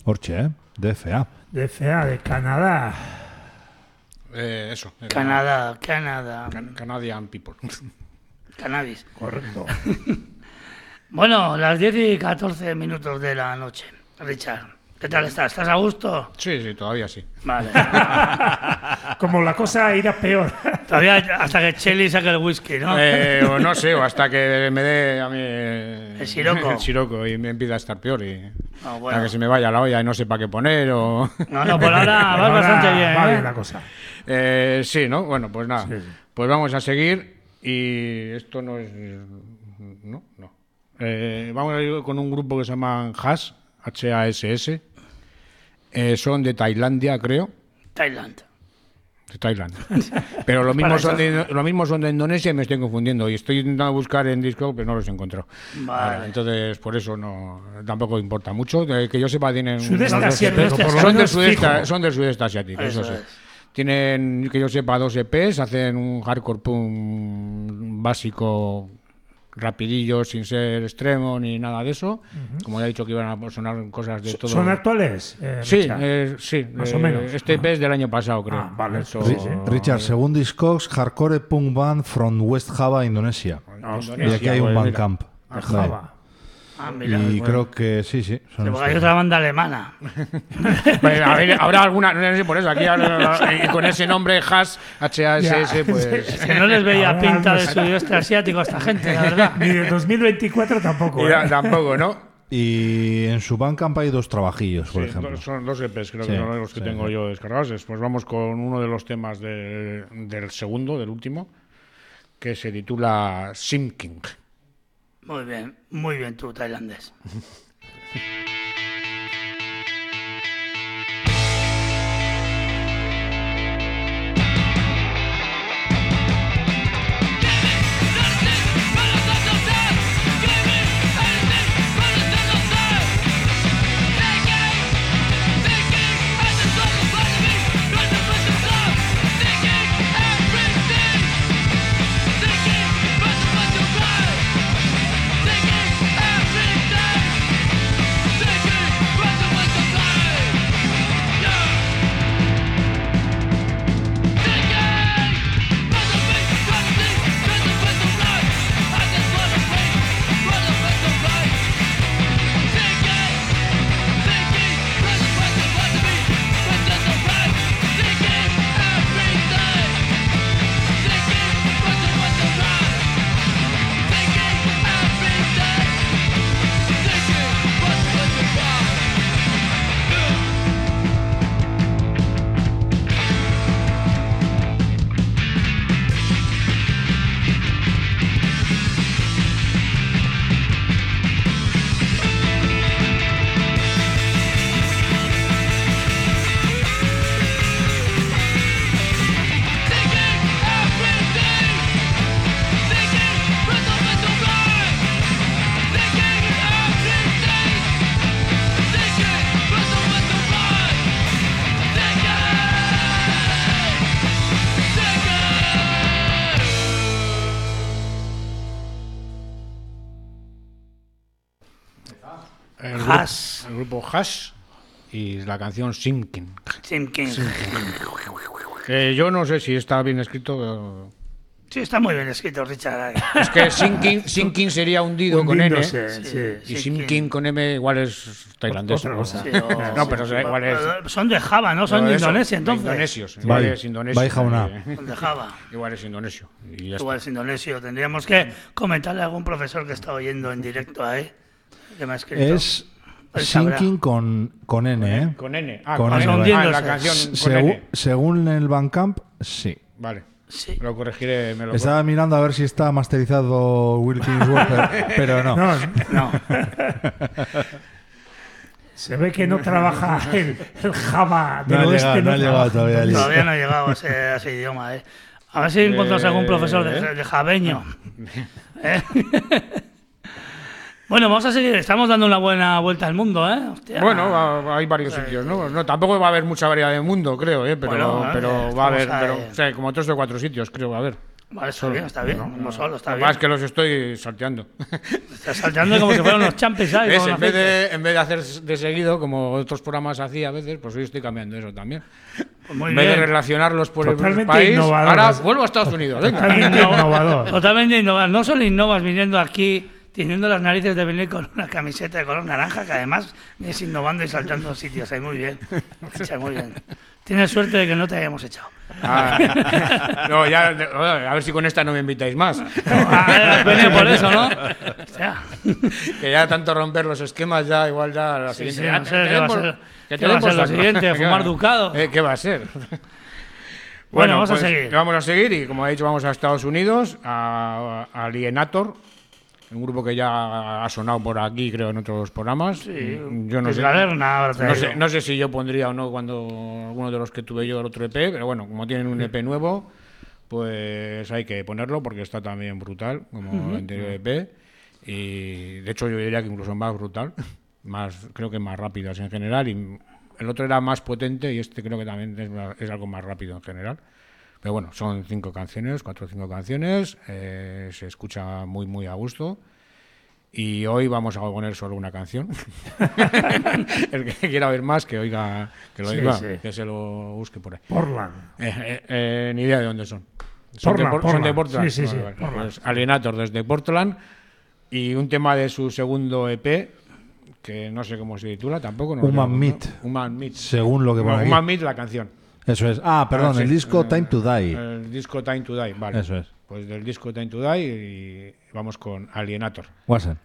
Hortxe, DFA. DFA de Canadá. Eso. Canadá. Canadian People. Cannabis. Correcto. Bueno, las 10 y 14 minutos de la noche. Richard, ¿qué tal estás? ¿Estás a gusto? Sí, todavía sí. Vale. Como la cosa irá peor. Todavía hasta que Cheli saque el whisky, ¿no? O no sé, o hasta que me dé a mí El siroco. el siroco y me empieza a estar peor y No, para que se me vaya la olla y no sepa qué poner o... No, por ahora vas bastante bien, Va ¿eh? bien la cosa. Sí, ¿no? Bueno, pues nada. Sí. Pues vamos a seguir y esto no es... No. Vamos a ir con un grupo que se llama HASS, H-A-S-S. Son de Tailandia, creo. Thailand. De Tailandia. Pero lo mismo son de Indonesia y me estoy confundiendo. Y estoy intentando buscar en Discord, pero no los he encontrado. Vale. Entonces, por eso tampoco importa mucho. Que yo sepa, tienen... Sudeste No, asiático, por lo Son menos fijo. son del sudeste asiático, eso sí. es. Tienen, que yo sepa, 2 EPs, hacen un hardcore punk básico, rapidillo, sin ser extremo ni nada de eso. Como ya he dicho que iban a sonar cosas de todo. ¿Son actuales? Sí, Richard? sí. Más o menos. Este EP es del año pasado, creo. Ah, vale. Eso- Sí, sí. Richard, según Discogs, hardcore punk band from West Java, Indonesia. Y aquí hay un pues, Bandcamp. De Java. Ah, mira. Y creo que sí. Son Porque estos. hay otra banda alemana. Pues, a ver, habrá alguna, no sé por eso, aquí y con ese nombre HASS, H-A-S-S, pues... Es que no les veía Ahora pinta no de sé. sudeste asiático a esta gente, la verdad. Ni de 2024 tampoco. Mira, tampoco, ¿no? Y en su Bandcamp hay 2 trabajillos, por Sí, ejemplo. son 2 EPs, creo Sí, que son los que sí, tengo sí. yo descargados. Pues vamos con uno de los temas del segundo, del último, que se titula Simking. Muy bien tú, tailandés. HASS. El grupo HASS y la canción Simking. Simking. Que yo no sé si está bien escrito. Sí, está muy bien escrito, Richard. Es que sinking sería hundido con N. Hundiéndose, sí. Y Simking con M igual es tailandés. Otra cosa. Sí, No, pero igual es. Son de Java, ¿no? Son de Eso, Indonesia, entonces. Indonesios. Igual Bai, es indonesio. bai jauna. Son de Java. Igual es indonesio. Y ya Igual está. es indonesio. Tendríamos que comentarle a algún profesor que está oyendo en directo ahí, que me ha escrito. Es Él sabrá. Sinking con N, ¿eh? Con N. Con N, en vale. la canción con Según, N. según el Bandcamp, sí. Vale. Sí. Lo corregiré. Estaba mirando a ver si está masterizado Wilkins Walker, pero no. No. Se ve que no trabaja el Java del No ha oeste. llegado, no ha llegado todavía allí. Todavía no he llegado a ese idioma, ¿eh? A ver si encuentras algún profesor de javeño. ¿Eh? Bueno, vamos a seguir. Estamos dando una buena vuelta al mundo, ¿eh? Hostia. Bueno, hay varios sitios, ¿no? No, tampoco va a haber mucha variedad de mundo, creo, ¿eh? Pero, Bueno, pero va a haber, estamos pero, ahí. o sea, como 3 o 4 sitios, creo, va a haber. Vale, está bien. No solo, está Lo que bien. pasa es que los estoy salteando. Estás saltando como si fueran unos champes, ¿sabes? ¿Ves? Como En vez aceite. de hacer de seguido, como otros programas hacía a veces, pues hoy estoy cambiando eso también. Pues muy En vez de bien. relacionarlos por el Totalmente país, innovador. ahora vuelvo a Estados Unidos. Venga. Totalmente innovador. Totalmente innovas. No solo innovas viniendo aquí, teniendo las narices de venir con una camiseta de color naranja, que además vienes innovando y saltando sitios. Ahí muy bien. Ahí muy bien. Tienes suerte de que no te hayamos echado. No, ya, a ver si con esta no me invitáis más. Has venido por eso, ¿no? O sea, Que ya tanto romper los esquemas, ya igual ya la sí, siguiente. sí, ya no sé qué va a ser. que ¿Qué va a ser lo por saco. siguiente? ¿Fumar ducado? ¿Qué va a ser? Bueno, vamos a pues, seguir. Vamos a seguir y como he dicho, vamos a Estados Unidos, a Alienator, un grupo que ya ha sonado por aquí, creo, en otros programas. Sí, Yo no sé, Galerna, ahora te digo. no sé si yo pondría o no cuando alguno de los que tuve yo el otro EP, pero bueno, como tienen un EP nuevo, pues hay que ponerlo porque está también brutal, como el anterior EP. Y de hecho yo diría que incluso más brutal, creo que más rápidas en general. Y el otro era más potente y este creo que también es algo más rápido en general. Pero bueno, son 4 o 5 canciones, se escucha muy, muy a gusto. Y hoy vamos a poner solo una canción. El que quiera oír más, que oiga, que lo oiga, sí. que se lo busque por ahí. Portland. Ni idea de dónde son. Portland, Son de Portland. Portland. Sí, Vale. Portland. Pues Alienator desde Portland. Y un tema de su segundo EP, que no sé cómo se titula tampoco. No lo Human sé, Meat. ¿no? Human Meat. Según lo que pone aquí. Human Meat, la canción. Eso es. Ah, perdón, Sí. el disco Time to Die. El disco Time to Die, vale. Eso es. Pues del disco Time to Die y vamos con Alienator. Watson.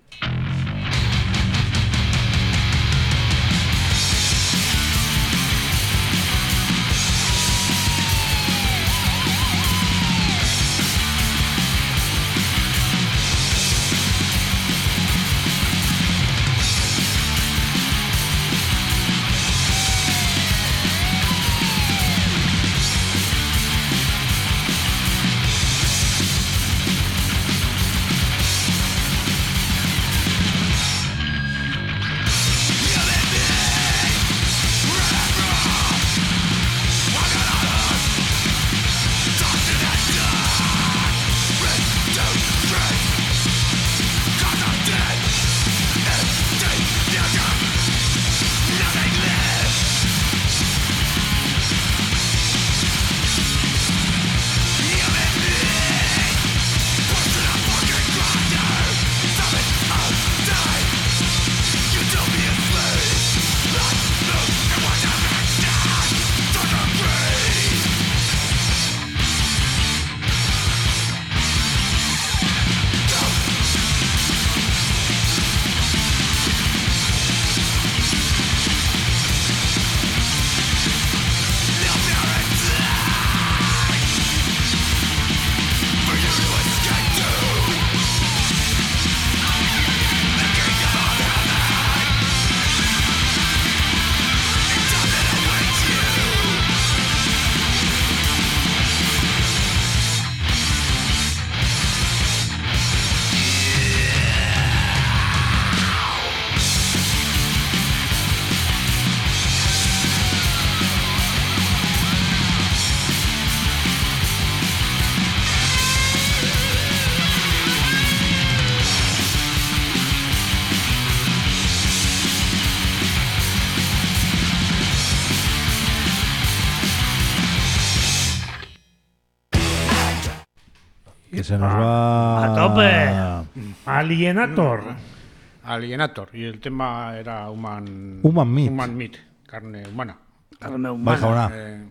Que se nos va... ¡A tope! Alienator. Alienator. Y el tema era Human Meat. Human Meat, carne humana. Carne Baja humana. una.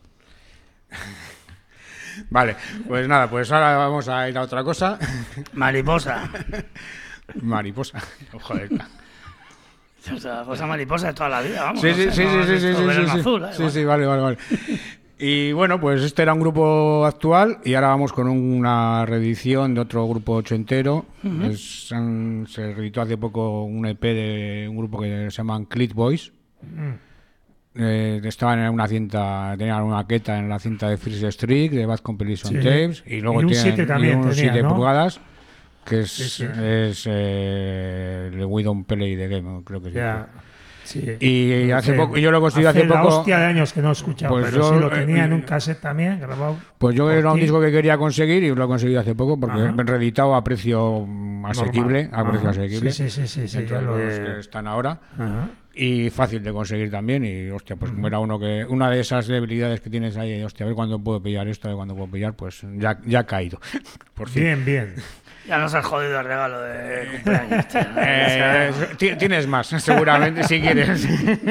Vale, pues nada, pues ahora vamos a ir a otra cosa. Mariposa. Mariposa. Joder. O sea, cosa mariposa de toda la vida, vamos. Sí, no sí, sé, sí, no sí, has sí, visto sí, Verano sí, Azul, sí, igual. sí, vale. Y bueno, pues este era un grupo actual y ahora vamos con una reedición de otro grupo ochentero. Se reeditó hace poco un EP de un grupo que se llaman Clit Boys. Estaban en una cinta, tenían una maqueta en la cinta de Freeze Street, de Bad Compilation Sí. Tapes, y luego Y un tienen 7 también unos tenía, 7 ¿no? pulgadas, que Sí, sí. es The We Don't Play the Game, creo que sí. Ya. Sí. Y hace poco, yo lo conseguí hace la poco. hostia de años que no he escuchado, Pues pero yo, sí lo tenía en un cassette también grabado. Pues yo por era un ti. disco que quería conseguir y lo he conseguido hace poco porque Ajá. he reeditado a precio asequible. Normal. A precio Ajá. asequible. Sí, Entre ya lo los he- que están ahora. Ajá. Y fácil de conseguir también. Y hostia, pues como era una de esas debilidades que tienes ahí, hostia, a ver cuándo puedo pillar esto, a ver cuándo puedo pillar, pues ya ha caído. Por fin. Bien. Ya nos has jodido el regalo de cumpleaños, tío. Tienes más, seguramente, si quieres.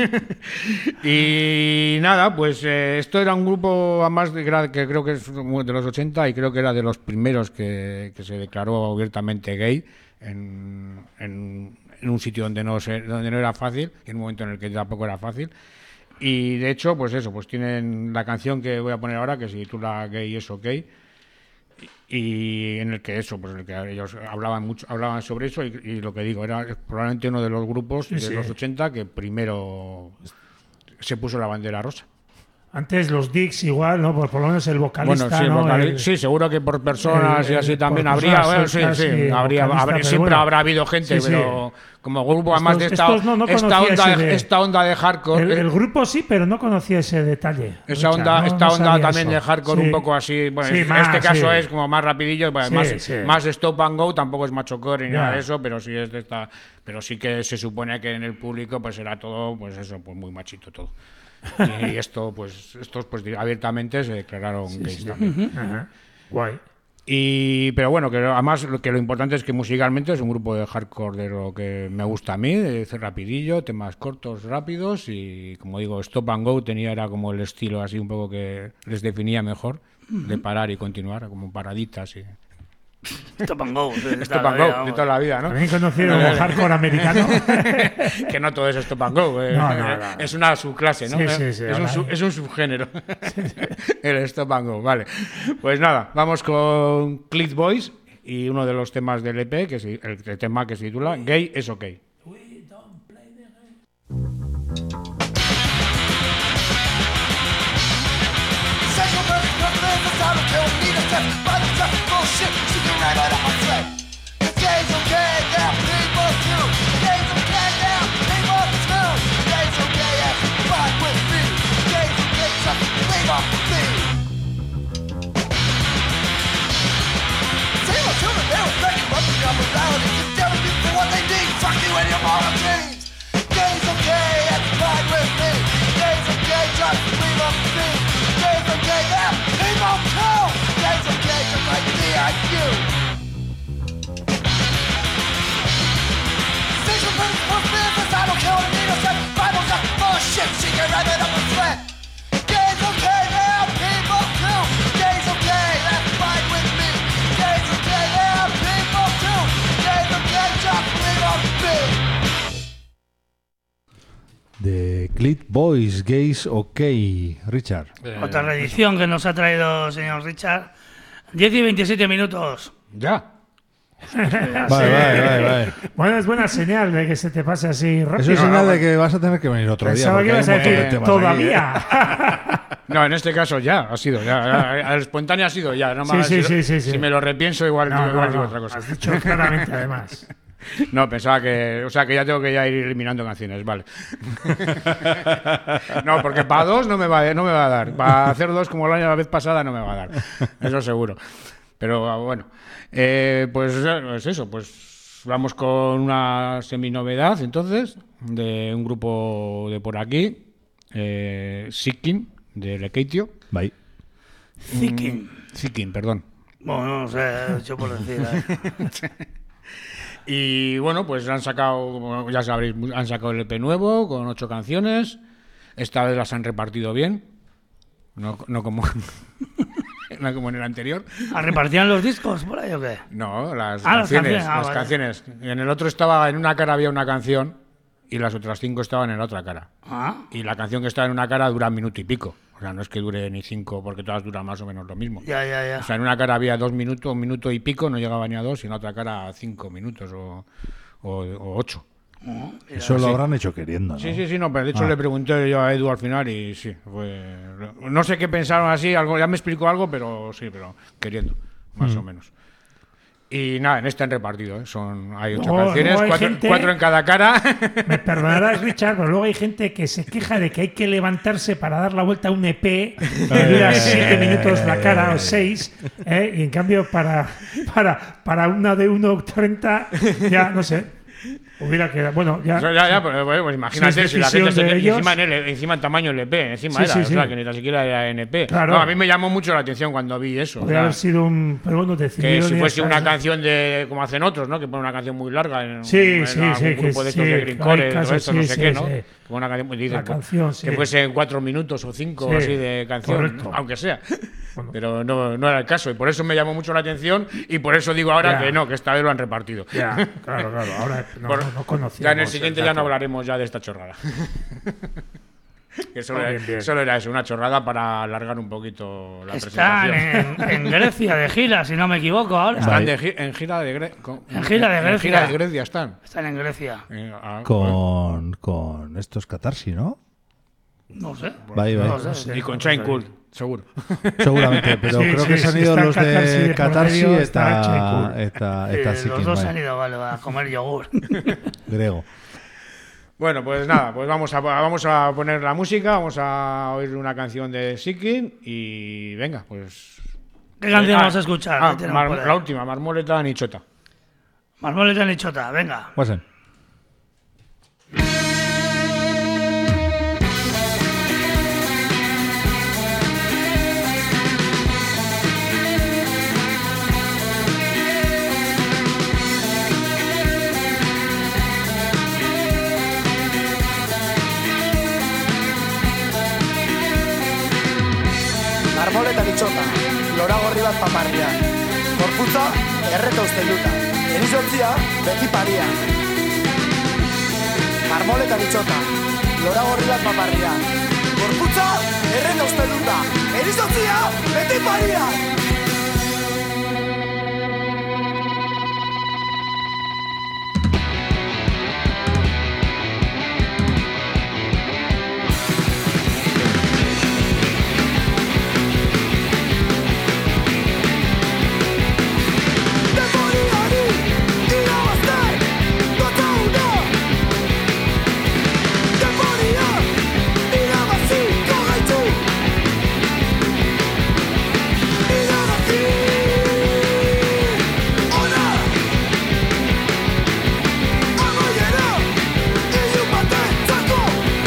Y nada, pues esto era un grupo además que creo que es de los 80 y creo que era de los primeros que se declaró abiertamente gay en un sitio donde no era fácil, en un momento en el que tampoco era fácil. Y de hecho, pues eso, pues tienen la canción que voy a poner ahora, que se titula Gay es OK. Y en el que eso, pues en el que ellos hablaban sobre eso y lo que digo, era probablemente uno de los grupos de los 80 que primero se puso la bandera rosa. Antes los Dicks igual, ¿no? Por lo menos el vocalista, Bueno, sí, ¿no? sí, seguro que por personas y así también por habría, personas bueno, sí, sueltas, habría, vocalista, pero siempre bueno. habrá habido gente, Sí, pero como grupo además de Estos no conocía esta onda de hardcore, el grupo sí, pero no conocía ese detalle. esa Richard, onda, no- esta no onda sabía también eso. de hardcore Sí. un poco así, bueno, Sí, en más, este caso sí. es como más rapidillo, pues, Sí. más stop and go, tampoco es machocore ni Ya. nada de eso, pero sí es de esta, pero sí que se supone que en el público pues era todo, pues eso, pues muy machito todo. Y estos pues abiertamente se declararon gays también. Ajá. Guay. Pero bueno, que además lo importante es que musicalmente es un grupo de hardcore de lo que me gusta a mí, de hacer rapidillo, temas cortos, rápidos y como digo, Stop and Go era como el estilo así un poco que les definía mejor, de parar y continuar, como paraditas y Stop and go. Stop and Go de toda la vida, ¿no? También conocido como hardcore americano. Que no todo es Stop and Go, No. es una subclase, ¿no? Sí, Es un subgénero. El Stop and Go, vale. Pues nada, vamos con Clit Boys y uno de los temas del EP, que es el tema que se titula Gay es OK. Sexual versus Brooklyn, the title kill, need a step by the traffic bullshit, sticking right out of my thread. The gay's okay, now people too. The gay's okay, now people too. The gay's okay, yeah, ride with me. The gay's okay, just leave off me. Say what children, they were breaking up with your morality, condemning you for what they need, fuck you and your moral genes. The gay's okay, yeah, ride with me. The gay's okay, just leave off me. Days okay, yeah, people too. Days okay, just like me and you. Station brings for business, I don't care what it means. That Bible's not bullshit, she can wrap it up and threat. Days okay, yeah, people too. Days okay, that's fine with me. Days okay, yeah, people too. Days okay, just leave on me. De Clit Boys, Gays OK, Richard. Otra reedición que nos ha traído el señor Richard. 10 y 27 minutos. Ya. Vale. Bueno, es buena señal de que se te pase así rápido. Eso es señal de que vas a tener que venir otro día. Pensaba que porque ibas a hay un montón de decir temas aquí, todavía. No, en este caso ya ha sido, ya. El espontáneo ha sido ya. No me Sí, hagas- sí. Si me lo repienso, igual digo otra cosa. Has dicho claramente, además. No, pensaba que... O sea, que ya tengo que ir eliminando canciones, vale. No, porque para dos no me va a dar. Para hacer dos como la vez pasada no me va a dar. Eso seguro. Pero bueno. Pues es eso, pues vamos con una seminovedad, entonces, de un grupo de por aquí, Seeking, de Lekeitio. Bye. Seeking. Perdón. Bueno, no sé, yo por decir. Y bueno, pues han sacado, como ya sabréis, han sacado el EP nuevo con 8 canciones. Esta vez las han repartido bien. No como, no como en el anterior. ¿Repartían los discos por ahí o qué? No, las las canciones. canciones. Las Vale. canciones. En el otro estaba, en una cara había una canción y las otras 5 estaban en la otra cara. Ah, Y la canción que estaba en una cara dura 1 minuto y pico. O sea, no es que dure ni 5, porque todas duran más o menos lo mismo. ya. O sea, en una cara había 2 minutos, 1 minuto y pico, no llegaba ni a 2, y en la otra cara a 5 minutos o 8. Eso lo habrán hecho queriendo, ¿no? Sí, no, pero de hecho le pregunté yo a Edu al final y sí, no sé qué pensaron así, algo, ya me explicó algo, pero sí, pero queriendo, más o menos. Y nada, en este han repartido, ¿eh? Hay 8 Luego canciones, hay gente- 4 en cada cara. Me perdonarás, Richard, pero luego hay gente que se queja de que hay que levantarse para dar la vuelta a un EP que dura 7 minutos la cara o 6, y en cambio para una de 1:30 ya no sé. Hubiera quedado. Bueno, ya. Ya, pues imagínate es si la gente se decisión de queda ellos. encima en tamaño LP, encima Sí, era, sí, o sea, sí. que ni tan siquiera era NP. Claro. No, a mí me llamó mucho la atención cuando vi eso. Podría haber sido un. Pero bueno, que decidieron. si ya fuese está. una canción de como hacen otros, ¿no? Que ponen una canción muy larga en, Sí, en sí, algún sí, grupo que de estos sí, de hay Grincore, todo casos, esto, no sí, sé sí, qué, ¿no? sí. Como una canción, pues, dicen, La canción, sí. que fuese 4 minutos o 5 Sí, así de canción, correcto. aunque sea. Bueno. Pero no era el caso, y por eso me llamó mucho la atención, y por eso digo ahora Ya. que no, que esta vez lo han repartido. Ya, claro. Ahora no conocíamos. Ya en el siguiente ya no dato. hablaremos ya de esta chorrada. Que solo, Bien. solo era eso, una chorrada para alargar un poquito la Están presentación. en Grecia de gira, si no me equivoco ahora. Están Vale. en gira de Grecia. En gira de En gira Grecia. de Grecia están. Están en Grecia. Con estos Catarsis, ¿no? No sé. Va. No sé. Y con Chain Cool, seguro. Seguramente, pero Sí, creo sí, que se han sí, ido está los Catarsis de de por Catarsis medio, y está Chain Cool. está Los Sikin, dos bai. han ido a comer yogur. Griego. Bueno, pues nada, pues vamos a poner la música, vamos a oír una canción de Sikin y venga, pues. ¿Qué canción vamos a escuchar? ¿Qué tenemos por ahí? La última, Marmoleta Nichota. Marmoleta Nichota, venga. Guasen. Marmoleta Nichota, loragorri bat paparrian. Gorputza, erreta ustelduta. Erizontzia, beti parian. Marmoleta Nichota, loragorri bat paparrian. Gorputza, erreta ustelduta. Erizontzia, beti parian. Demoniari, irabazten, gotzauna. Demonia, irabaziko gaitu. Irabazki, ona. Agoiera, ilun batentzako.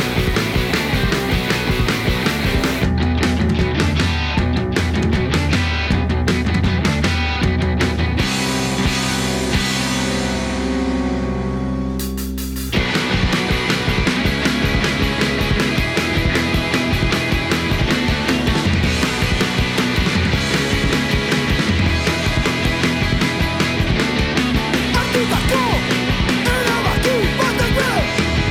Hartutako, erabaki batekin.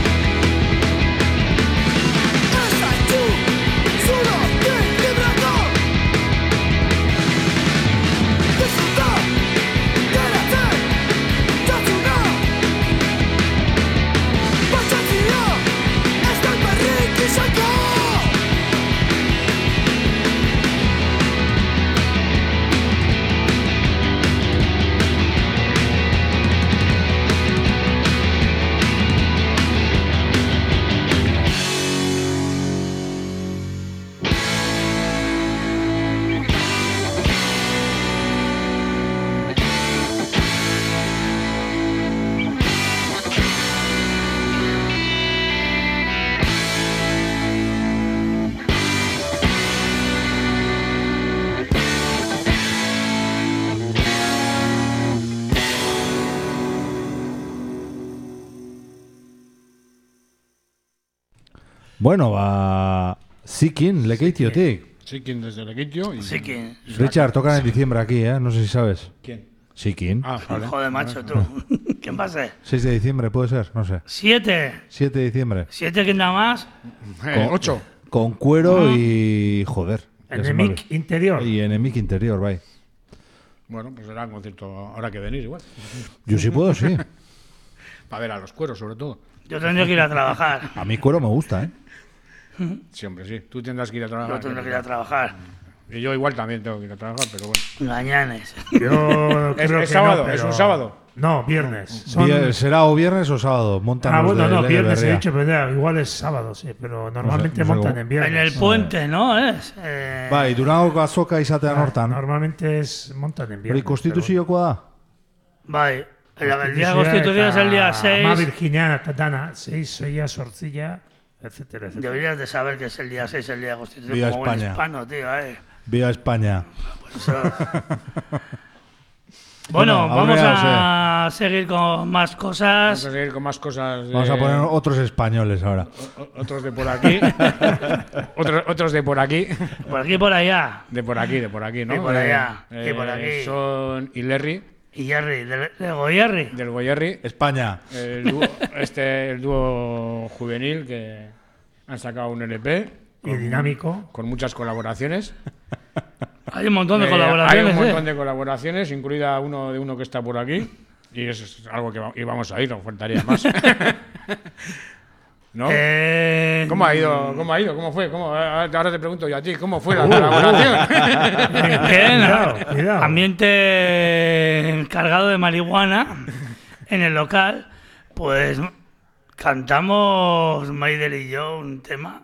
Ez zaitu, zurotik libratu. Disfruta, geratzen, jatzuna. Patxatzia, ez da berrik izango. Bueno, Sikin, lekeitiotik. Sikin desde Lequitio y. Sí que. Richard, tocan en diciembre aquí, no sé si sabes. ¿Quién? Sikin. Ah, vale. Joder, macho, tú. ¿Qué pasa? 6 de diciembre puede ser, no sé. 7. 7 de diciembre. 7 que nada más. 8. Con cuero y... Joder. ya se me Enemic olvidó. interior. Y Enemic interior, vai. Bueno, pues será un concierto ahora que venir igual. Yo sí puedo, sí. Para ver a los cueros, sobre todo. Yo tendría que ir a trabajar. A mí cuero me gusta, ¿eh? Sí, hombre, sí. Tú tendrás que ir a trabajar. Yo tendré que ir a trabajar. Y yo igual también tengo que ir a trabajar, pero bueno. Gañanes. Yo Es creo que sábado, no, es pero- un sábado. No, viernes. ¿Será o viernes o sábado? Montan los Bueno, de no, Lege viernes he Berria. dicho, pero igual es sábado, sí. Pero normalmente no sé montan cómo. en viernes. En el puente, ¿no? Es. Bai, Durango azoka izatean hortan. Normalmente montan en Hori viernes. konstituziokoa da? Bai. El día de Constitución es el día Ama 6. Virginiana eta dana, 6, 6, sortzilla, etcétera, etcétera. Deberías de saber que es el día 6, el día de Constitución. Viva como buen España. hispano, tío, Viva España. Bueno, Bueno, vamos ahora a seguir con más Vamos cosas. a seguir con más cosas. Vamos a poner otros españoles ahora. Otros de por aquí. otros de por aquí. Por aquí y por allá. De por aquí, ¿no? Y por allá, y por aquí. Son Ilerri, Y Jerry, de Goyerri. del Goyerri. España. El dúo juvenil que han sacado un LP. Y dinámico. Con muchas colaboraciones. Hay un montón de Hay colaboraciones. un montón de colaboraciones, incluida uno que está por aquí. Y eso es algo que íbamos a ir, no faltaría más. ¿No? ¿Cómo ha ido? ¿Cómo fue? Ahora te pregunto yo a ti, ¿cómo fue la colaboración? Bien, Cuidado. ambiente cargado de marihuana en el local. Pues cantamos Maider y yo un tema.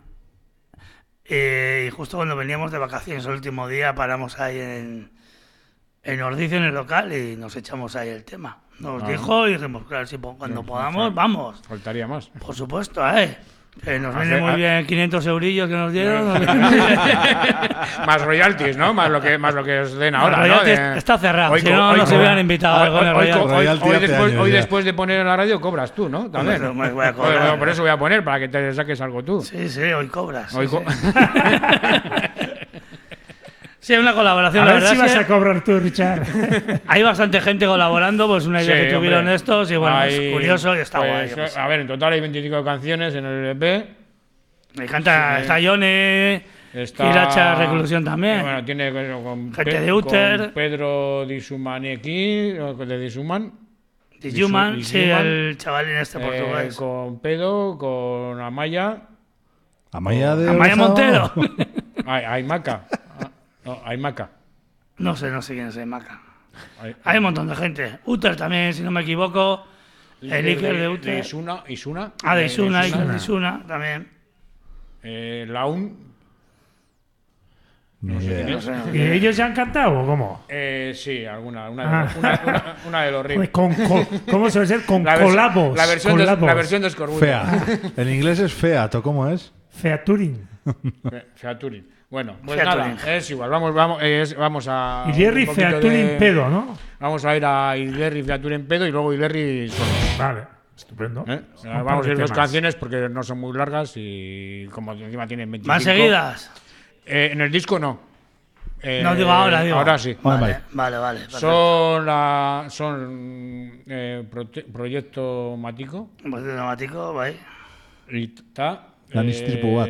Y justo cuando veníamos de vacaciones el último día paramos ahí en Ordicio, en el local, y nos echamos ahí el tema. Nos dijo y dijimos, claro, si cuando podamos, vamos. Faltaría más. Por supuesto, que nos viene Hace- muy bien 500 eurillos que nos dieron. Más royalties, ¿no? Más lo que os den ahora, El ¿no? royalties está cerrado, Hoy si co- no, hoy no se co- hubieran invitado con el royalties. Royalty hace años Hoy ya. después de poner en la radio cobras tú, ¿no? También. Hombre, me voy a cobrar. Bueno, por eso voy a poner, para que te saques algo tú. Sí, sí, hoy cobras. Hoy sí, co- sí. Sí, es una colaboración. A La ver verdad si es vas que a cobrar tú, Richard. hay bastante gente colaborando, pues una idea Sí, que tuvieron hombre. estos, y bueno, Hay- es curioso y está pues, guay. yo qué sé. A ver, en total hay 25 canciones en el EP. Me encanta, sí. está Yone, Está Iracha Reclusión también. Bueno, tiene con, Gente de Uter. con Pedro Disumaneki, de Disuman. Dijuman, sí, Dijuman. el chavalín este portugués. Con Pedro, con Amaya. Amaya de Amaya Orzao. Montero. Aymaka. No, Aymaka. No sé quién es Maca. Hay un montón de gente. Uter también, si no me equivoco. El Iker de Uter. Isuna. Ah, de Isuna, Isuna. Iker de Isuna también. Laun. Ni idea. No sé. ¿Y ellos ya han cantado o cómo? Sí, alguna. Ah. Una de los Joder, ritmos. ¿Cómo se va a hacer? Con La colabos. la versión de Scorbuto. Fea. En inglés es fea, ¿o cómo es? Featuring. Featuring. Bueno, pues Featuring. nada, es igual. Vamos a. Y Jerry un poquito Featuring de- pedo, ¿no? Vamos a ir a Ilerri Featuring pedo y luego Ilerri solo. Vale, estupendo. Vamos a ir dos temas. canciones porque no son muy largas y como encima tienen 25. ¿Más seguidas? En el disco no. No, digo ahora, digo. Ahora sí. Vale. Vale. Perfecto. Son Proyecto Matico. Un poquito dramático, ¿vale? Y está. Lan istripu bat.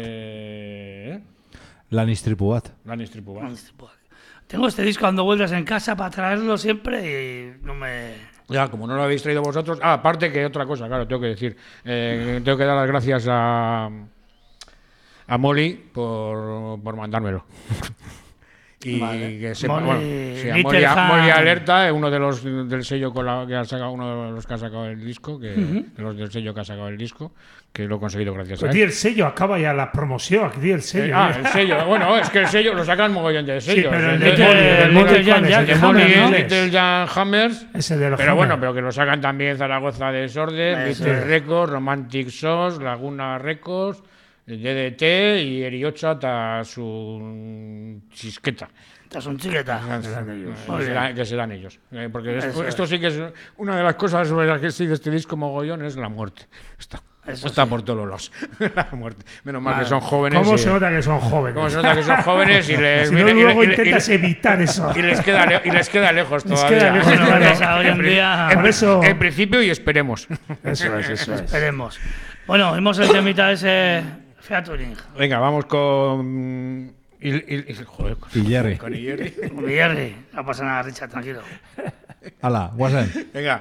Lan istripu bat. Lan istripu bat. Tengo este disco dando vueltas en casa para traerlo siempre y no me... Ya, como no lo habéis traído vosotros. Aparte que otra cosa, claro, tengo que decir. Tengo que dar las gracias a Molly por mandármelo. Y Vale. que sepa, Molly- bueno, sí, a Little Ham. Molly Alerta, uno de los del sello que ha sacado, uno de los que ha sacado el disco, de los del sello que ha sacado el disco, que lo he conseguido gracias a Pues él. di el sello, acaba ya la promoción. Aquí el sello. El sello, bueno, es que el sello lo sacan mogollón de sellos. pero el de de Molly, el Molly, Little Jan ¿cuál es? Jack El de Hammer, Molly, ¿no? ¿no? Little Jan Hammers. Ese de los Pero bueno, Hammer. pero que lo sacan también Zaragoza Desorden, Eso Little es. Records, Romantic Sauce, Laguna Records, DDT y Eriocha hasta su chisqueta. Estás un chiqueta. Muy bien. Que serán ellos. Porque Eso esto sí que es una de las cosas sobre las que sigue este disco mogollón, es la muerte. Eso Está sí. por todos lados. La muerte. Menos mal que son jóvenes. ¿Cómo y- se nota que son jóvenes? cómo se nota que son jóvenes y les, Si no, luego intentas evitar eso. y les queda lejos Les todavía. queda lejos, Bueno, claro. esa hoy en día... Por eso- En principio y esperemos. Eso es. Esperemos. Bueno, hemos el temita ese featuring. Venga, vamos con. Joder, Y Jerry. con Ilerri. Con Jerry. No pasa nada, Richard, tranquilo. Hala, guazen. Venga.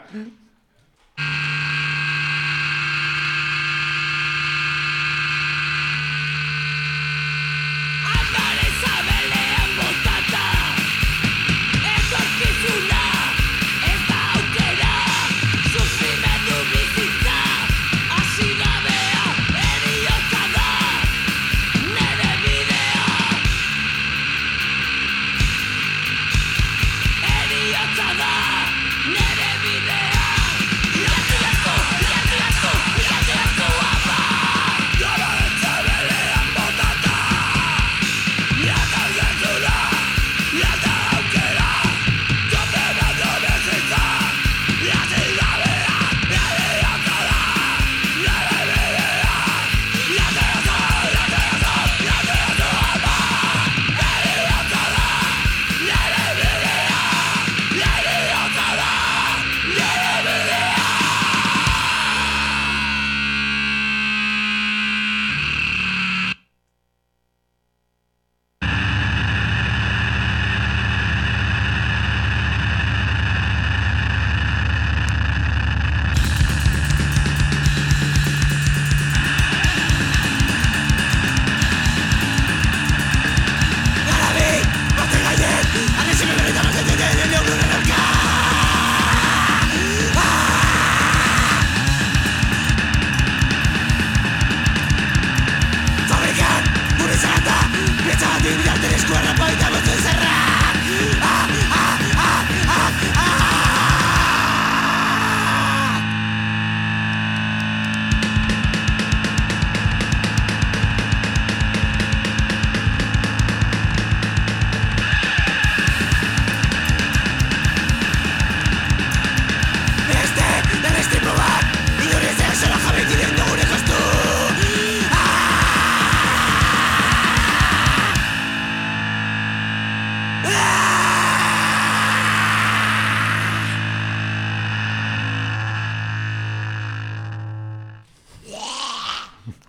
Andare sabelean bota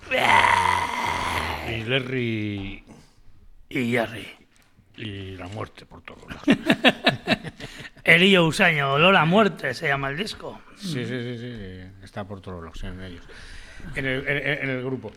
Y Larry Y Jerry. y la muerte por todos lados. Elillo Usaño, Olor a Muerte se llama el disco. Sí, está por todos lados en ellos. En el grupo.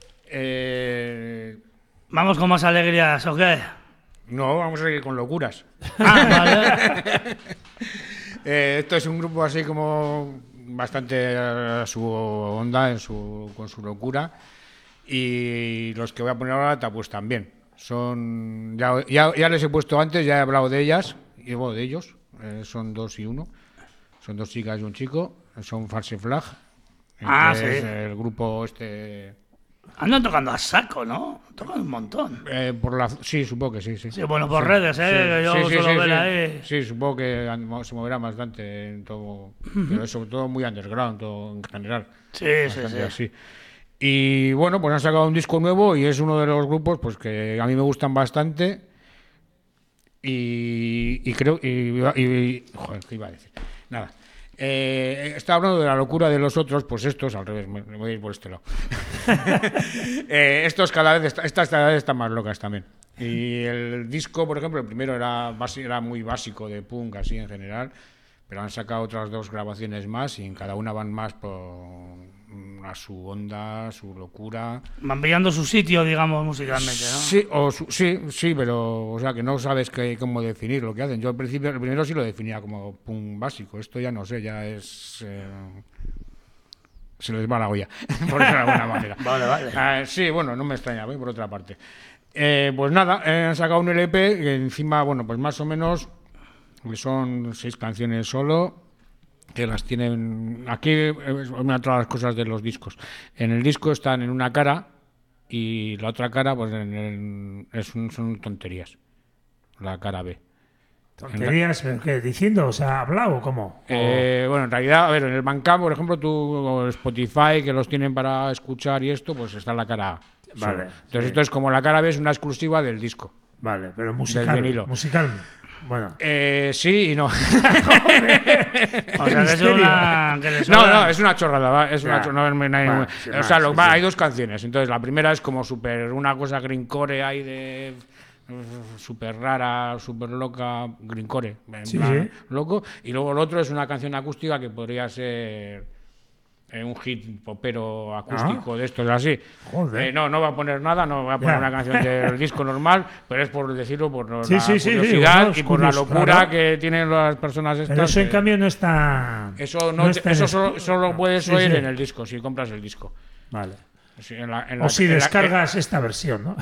Vamos con más alegrías, ¿o qué? No, vamos a seguir con locuras. Vale. Esto es un grupo así como bastante a su onda con su locura. Y los que voy a poner ahora pues también. Son ya les he puesto antes, ya he hablado de ellas y bueno, de ellos. Son 2 y 1. Son 2 chicas y un chico. Son False Flag. Sí. Es el grupo este. Andan tocando a saco, ¿no? Tocan un montón. Sí, supongo que sí. Sí, bueno, por redes, que yo suelo ver ahí. Sí, supongo que se moverá bastante en todo, pero sobre todo muy underground, todo en general. Sí. Así. Y bueno, pues han sacado un disco nuevo y es uno de los grupos pues que a mí me gustan bastante. Y creo. Joder, ¿qué iba a decir? Nada. Estaba hablando de la locura de los otros, pues estos, al revés, me voy a ir por este lado. Estos cada vez están más locas también. Y el disco, por ejemplo, el primero era muy básico de punk, así en general, pero han sacado otras 2 grabaciones más y en cada una van más a su onda, su locura. Van pillando su sitio, digamos, musicalmente, ¿no? Sí, pero o sea que no sabes cómo definir lo que hacen. Yo al principio, el primero sí lo definía como punk básico. Esto ya no sé, ya es... se les va la olla, por decirlo de alguna manera. Vale. Sí, bueno, no me extraña, voy por otra parte. Pues nada, han sacado un LP que encima, bueno, pues más o menos son 6 canciones solo, que las tienen... Aquí es una de las cosas de los discos. En el disco están en una cara y la otra cara pues son tonterías. La cara B. ¿Tonterías? ¿Qué? ¿Diciendo? O sea, ¿hablado o cómo? Bueno, en realidad, a ver, en el Bandcamp, por ejemplo, o Spotify, que los tienen para escuchar y esto, pues está la cara A. Vale. Entonces esto es como la cara B, es una exclusiva del disco. Vale, pero Del musical. vinilo. Musical. Bueno. Sí y no. O sea, No, es una chorrada. Es una Ya. chorrada, Vale, o sea, sí. hay 2 canciones. Entonces, la primera es como una cosa greencore ahí de súper rara, súper loca, greencore, en Sí, plan sí. loco. Y luego el otro es una canción acústica que podría ser un hit popero acústico de estos así. Joder. No va a poner nada, no va a poner Ya. una canción del disco normal, pero es por decirlo, por la Sí, curiosidad unos y por la curiosos, locura claro. que tienen las personas estas. Pero eso en que- cambio no está... eso está en solo lo puedes Sí, oír sí. en el disco, si compras el disco. Vale. Sí, O si descargas esta versión, ¿no?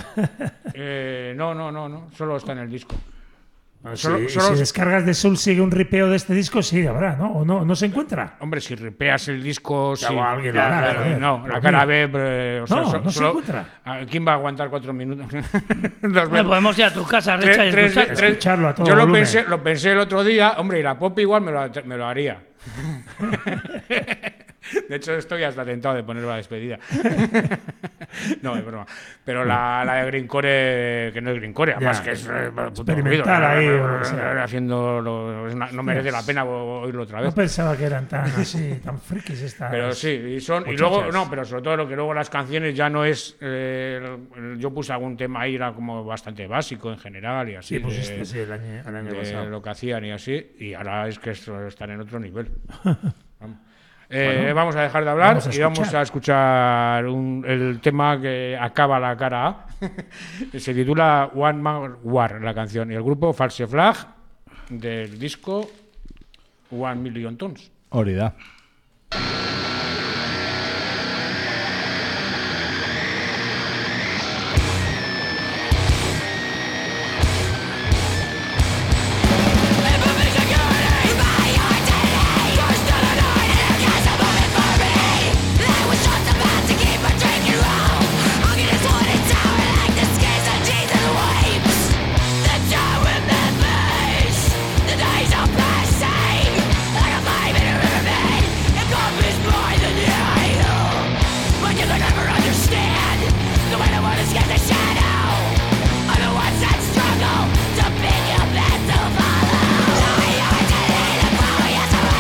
No, solo está en el disco. Si descargas de Soul sigue un ripeo de este disco, sí, habrá, ¿no? ¿O no se encuentra? Hombre, si ripeas el disco, Ya, sí. o alguien lo hará, Claro, joder. no, la Lo cara mío. B, No se encuentra. ¿Quién va a aguantar 4 minutos? Podemos ir a tu casa, Richa, y escuchar. Escucharlo a todo Yo lo volumen. pensé el otro día, hombre, y la pop igual me lo haría. De hecho, estoy hasta tentado de poner la despedida. No, es broma. Pero la de Greencore, que no es Greencore, además Ya. que es Experimental ahí, o sea. no merece la pena oírlo otra No vez. pensaba que eran tan así, tan frikis estas. Pero sí, y muchachas. luego, no, pero sobre todo lo que luego las canciones ya no es. Yo puse algún tema ahí, era como bastante básico en general y así. Sí, pusiste, sí, el año de pasado. lo que hacían y así, y ahora es que están en otro nivel. Vamos. Bueno, Vamos a dejar de hablar vamos a y vamos escuchar. a escuchar el tema que acaba la cara A. Se titula One Man War, la canción, y el grupo False Flag del disco 1 Million Tons. Hori da.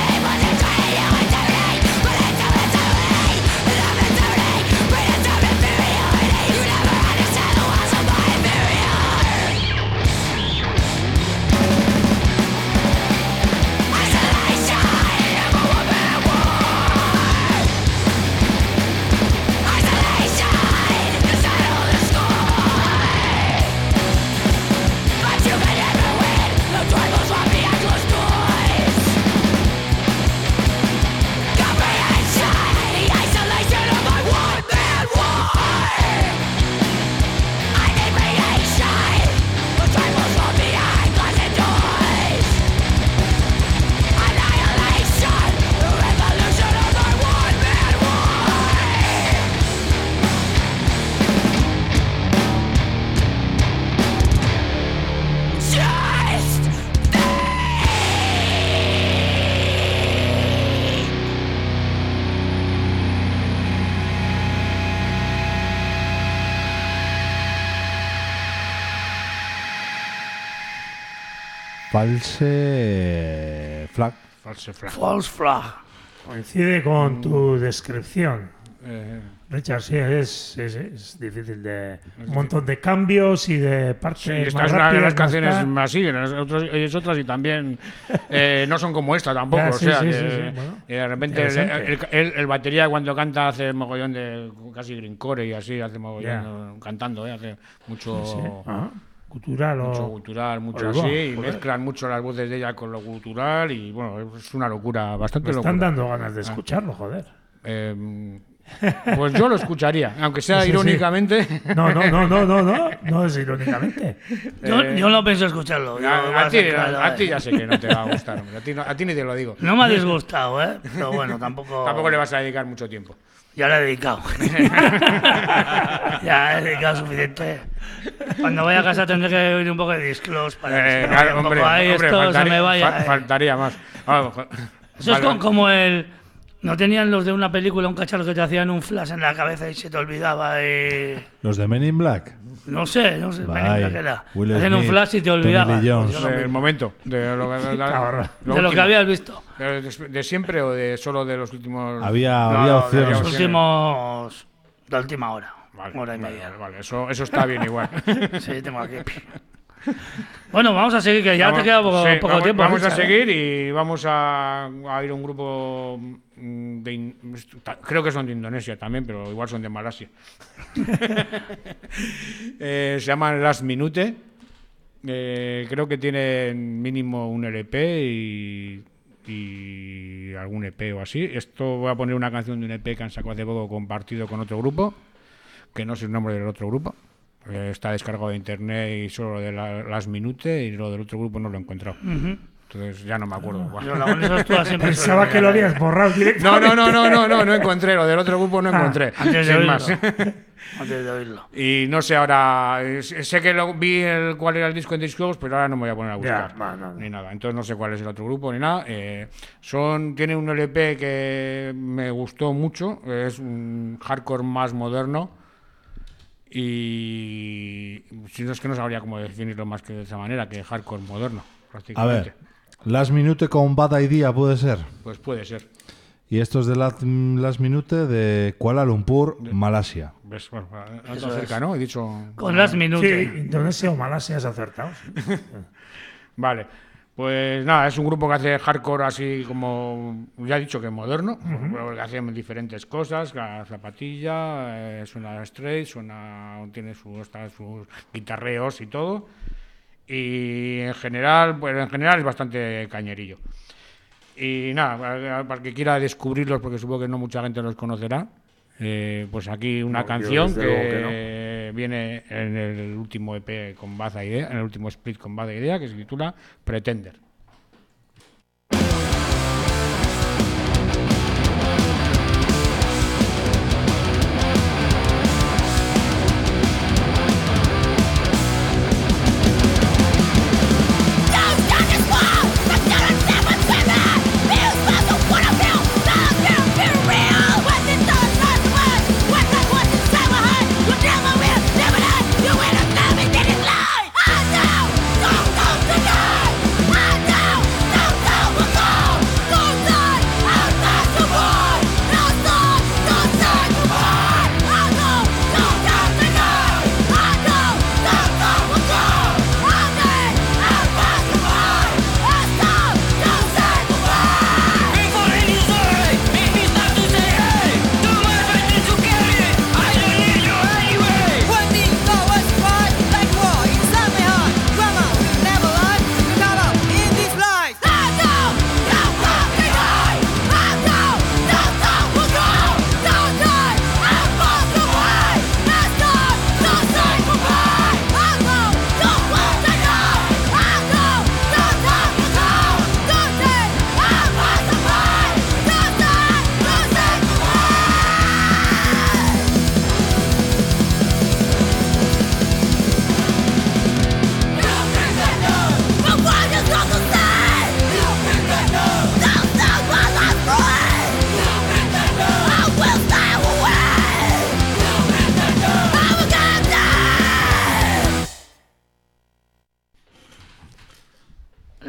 Freedom, False Flag. False Flag. False Flag. Coincide con tu descripción. Eh, Richard, sí, es difícil de... Un montón de cambios y de partes Sí, esta más es una de rápidas, las más canciones tal. más siguen, es otras y también no son como esta tampoco, Ya, o sí, sea, sí, que, sí, bueno, de repente interesante. el batería cuando canta hace mogollón de casi greencore y así, hace mogollón cantando, hace mucho... Sí. Ajá. Cultural Mucho o... gutural, mucho Oiga, así, y joder. mezclan mucho las voces de ella con lo gutural y bueno, es una locura, bastante Me están locura. dando ganas de escucharlo, joder. Pues yo lo escucharía, aunque sea Sí, sí. irónicamente. No es irónicamente. Yo no pienso escucharlo. yo voy A ti, ser claro, a ti ya sé que no te va a gustar, hombre. A ti ni te lo digo. No me ha disgustado, ¿eh? Pero bueno, tampoco... Tampoco le vas a dedicar mucho tiempo. Ya le he dedicado. Ya he dedicado suficiente. Cuando vaya a casa tendré que oír un poco de Disclose para que se me vaya Claro, un hombre, poco ahí, hombre, esto se me vaya. faltaría más. Vamos, Eso es vale. como el... ¿No tenían los de una película un cacharro que te hacían un flash en la cabeza y se te olvidaba? Los de Men in Black. No sé, Bye. qué era. Will Te hacían un Smith, flash y te Tommy olvidaba. Lee Jones. Pues yo lo El mismo. momento de lo De lo que habías visto. ¿De siempre o de solo de los últimos? Había No, de opciones. los opciones. últimos... De última hora. Vale, Hora y vale, media. vale, eso está bien igual. Sí, tengo aquí. Bueno, vamos a seguir, que ya te queda poco, Sí, poco tiempo. Vamos a Richard, ¿eh? seguir y vamos a ir a un grupo creo que son de Indonesia también, pero igual son de Malasia. Se llaman Last Minute. Creo que tienen mínimo un LP y algún EP o así. Esto voy a poner una canción de un EP que han sacado hace poco compartido con otro grupo, que no sé el nombre del otro grupo. Está descargado de internet y solo de Last Minute, y lo del otro grupo no lo he encontrado. Entonces ya no me acuerdo. Yo la bonita es tú siempre Pensaba que lo habías borrado directamente. No encontré. Lo del otro grupo no encontré. Antes de sin oírlo. más. Antes de oírlo. Y no sé ahora, sé que vi cuál era el disco en Discogs, pero ahora no me voy a poner a buscar no. ni nada. Entonces no sé cuál es el otro grupo ni nada. Tiene un LP que me gustó mucho, es un hardcore más moderno. Y si no es que no sabría cómo definirlo más que de esa manera, que hardcore moderno, A prácticamente. ver, Last Minute con Bad Idea puede ser. Pues puede ser. Y esto es de Last Minute de Kuala Lumpur, Malasia. ¿Ves? Bueno, Eso es. cerca, ¿no? He dicho... Con las Sí, minutos. Indonesia o Malasia has acertado. Vale, pues nada, es un grupo que hace hardcore así como, ya he dicho que moderno, que hacen diferentes cosas, la zapatilla, suena straight, tiene sus guitarreos y todo, y en general es bastante cañerillo. Y nada, para el que quiera descubrirlos, porque supongo que no mucha gente los conocerá, pues aquí una canción desde luego que que viene en el último EP con Bad Idea, en el último split con Bad Idea, que se titula Pretender. I know, don't go tonight. I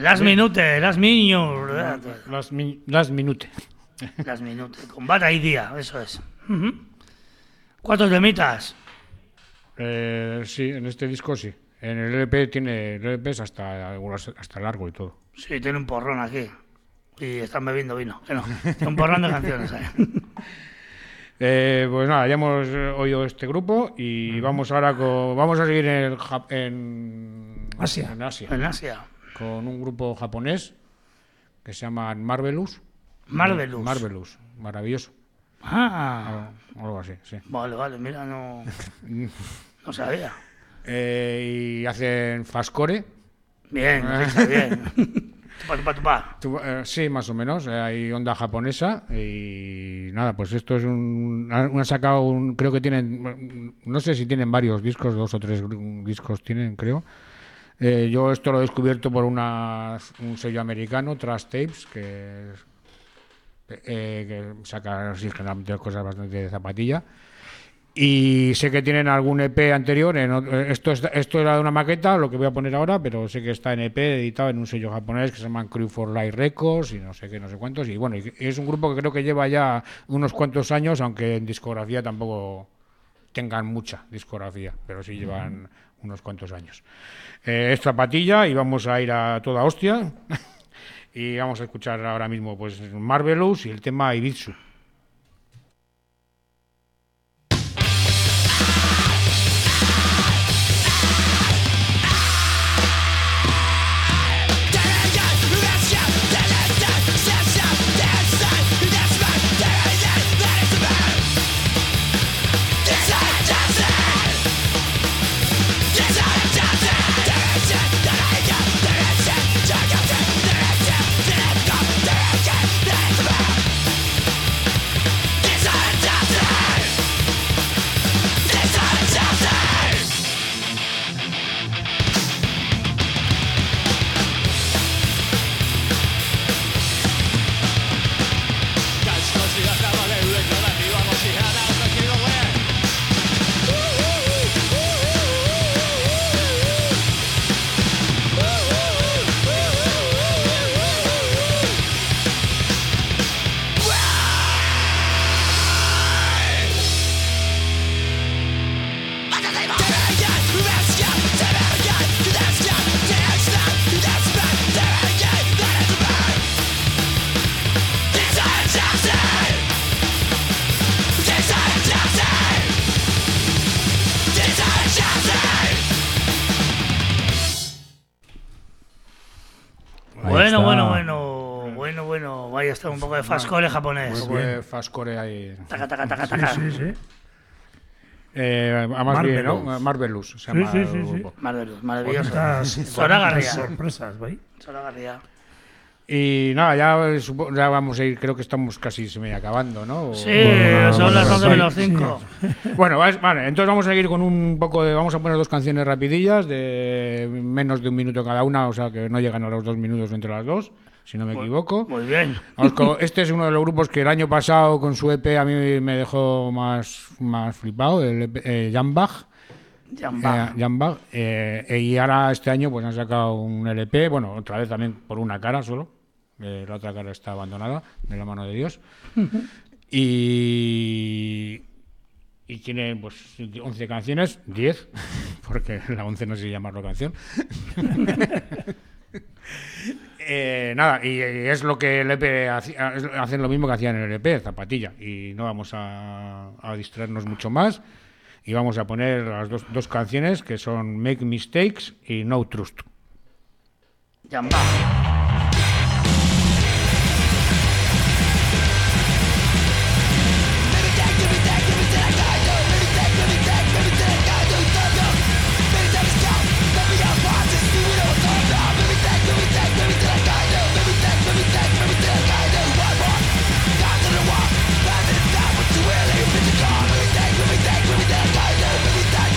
Las minute. Las minute. Las minute. Con Bata y Día, eso es. ¿Cuántos temitas? Sí, en este disco sí. En el LP el LP es hasta largo y todo. Sí, tiene un porrón aquí. Y están bebiendo vino. Que no. Tiene un porrón de canciones ahí. Pues nada, ya hemos oído este grupo y vamos a seguir en Asia. En Asia. Con un grupo japonés que se llama Marvelous. Marvelous. Maravilloso. Algo así, sí. Vale, mira, no sabía. Y hacen fastcore. Bien, bien. Tupa. Sí, más o menos. Hay onda japonesa y nada, pues esto es han sacado creo que tienen, no sé si tienen varios discos, 2 o 3 discos tienen, creo. Yo esto lo he descubierto por un sello americano, Trash Tapes, que saca así, generalmente cosas bastante de zapatilla. Y sé que tienen algún EP anterior. Esto era de una maqueta, lo que voy a poner ahora, pero sé que está en EP editado en un sello japonés que se llama Crew for Life Records y no sé qué, no sé cuántos. Y bueno, es un grupo que creo que lleva ya unos cuantos años, aunque en discografía tampoco tengan mucha discografía, pero sí llevan unos cuantos años. Es zapatilla y vamos a ir a toda hostia. Y vamos a escuchar ahora mismo pues Marvelous y el tema Ibitsu. Bueno. Vaya, está un poco de fastcore japonés. Un poco de fastcore ahí. Taca. Sí. Además bien, ¿no? Marvelous se llama el grupo. Marvelous, maravilloso. Zoragarria. Sorpresas, ¿veis? Zoragarria. Y nada, ya vamos a ir, creo que estamos casi acabando, ¿no? Sí, son las 11 menos 5. Bueno, vale, entonces vamos a seguir con un poco de... Vamos a poner 2 canciones rapidillas de menos de 1 minuto cada una, o sea que no llegan a los 2 minutos entre las dos, si no me equivoco. Muy bien. Este es uno de los grupos que el año pasado con su EP a mí me dejó más flipado, el EP, Jambach. Y ahora este año pues han sacado un LP, bueno, otra vez también por una cara solo, la otra cara está abandonada de la mano de Dios. Y tiene pues 11 canciones, 10, porque la 11 no sé llamarlo canción. Nada, y es lo que el EP hacen lo mismo que hacían en el EP, zapatilla, y no vamos a distraernos mucho más. Y vamos a poner las dos canciones que son Make Mistakes y No Trust. Jamba.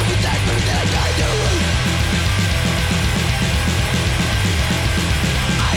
I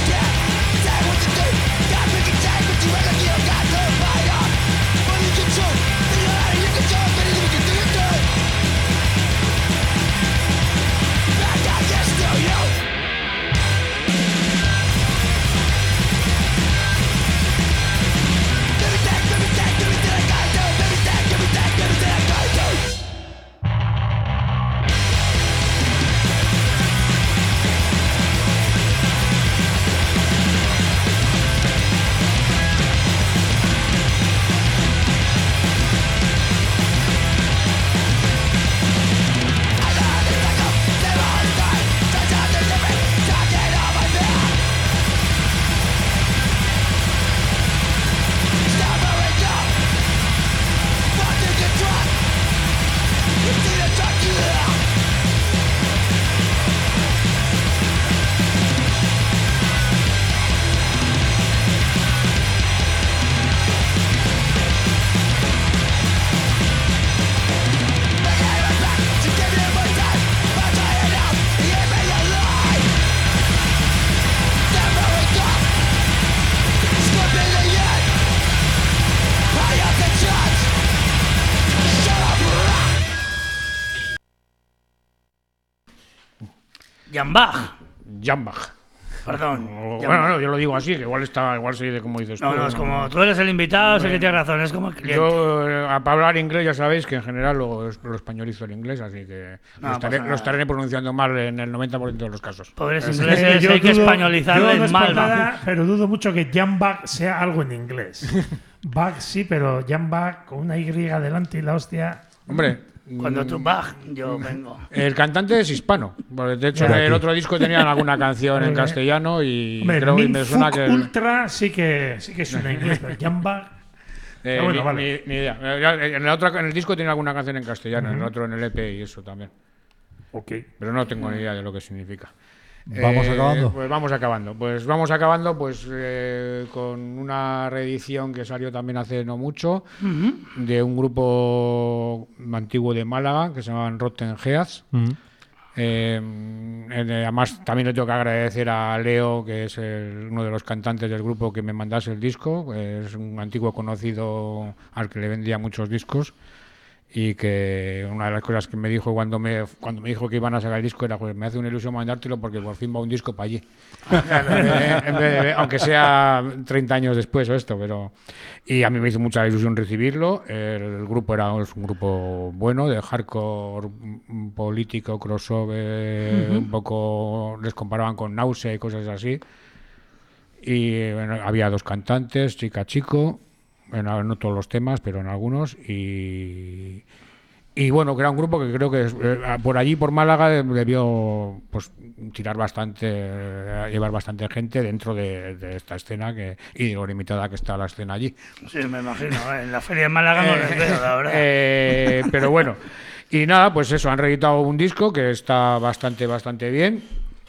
Jambach. Jambach. Perdón. Bueno, no, yo lo digo así, que igual se dice como dices tú. No, es como tú eres el invitado, sé que tienes razón, es como el cliente. Yo, para hablar inglés, ya sabéis que en general lo españolizo el inglés, así que lo estaré pronunciando mal en el 90% de los casos. Pobres ingleses, hay que españolizarles no es mal. por nada, pero dudo mucho que Jambach sea algo en inglés. Bach sí, pero Jambach con una Y delante y la hostia. Hombre. Cuando tú Bach, yo vengo. El cantante es hispano. De hecho, en el otro disco tenían alguna canción en castellano y Hombre, creo que me suena que. Ultra sí que suena en inglés, pero Jambach. Bueno, vale. Ni idea. En el disco tiene alguna canción en castellano, en el otro en el EP y eso también. Ok. Pero no tengo ni idea de lo que significa. ¿Vamos acabando? Pues vamos acabando. Vamos acabando con una reedición que salió también hace no mucho de un grupo antiguo de Málaga que se llamaban Rotten Heads. Además, también le tengo que agradecer a Leo, que es uno de los cantantes del grupo, que me mandase el disco. Es un antiguo conocido al que le vendía muchos discos. Y que una de las cosas que me dijo cuando me dijo que iban a sacar el disco era: pues me hace una ilusión mandártelo porque por fin va un disco para allí. Aunque sea 30 años después o esto, pero... Y a mí me hizo mucha ilusión recibirlo. El grupo es un grupo bueno, de hardcore político, crossover, un poco les comparaban con Nausea y cosas así. Y bueno, había 2 cantantes, chico. No todos los temas, pero en algunos. Y bueno, que era un grupo que creo que por allí, por Málaga, debió pues llevar bastante gente dentro de esta escena y de lo limitada que está la escena allí. Sí, me imagino. En la feria de Málaga no les veo, la verdad. Pero bueno. Y nada, pues eso, han reeditado un disco que está bastante bien.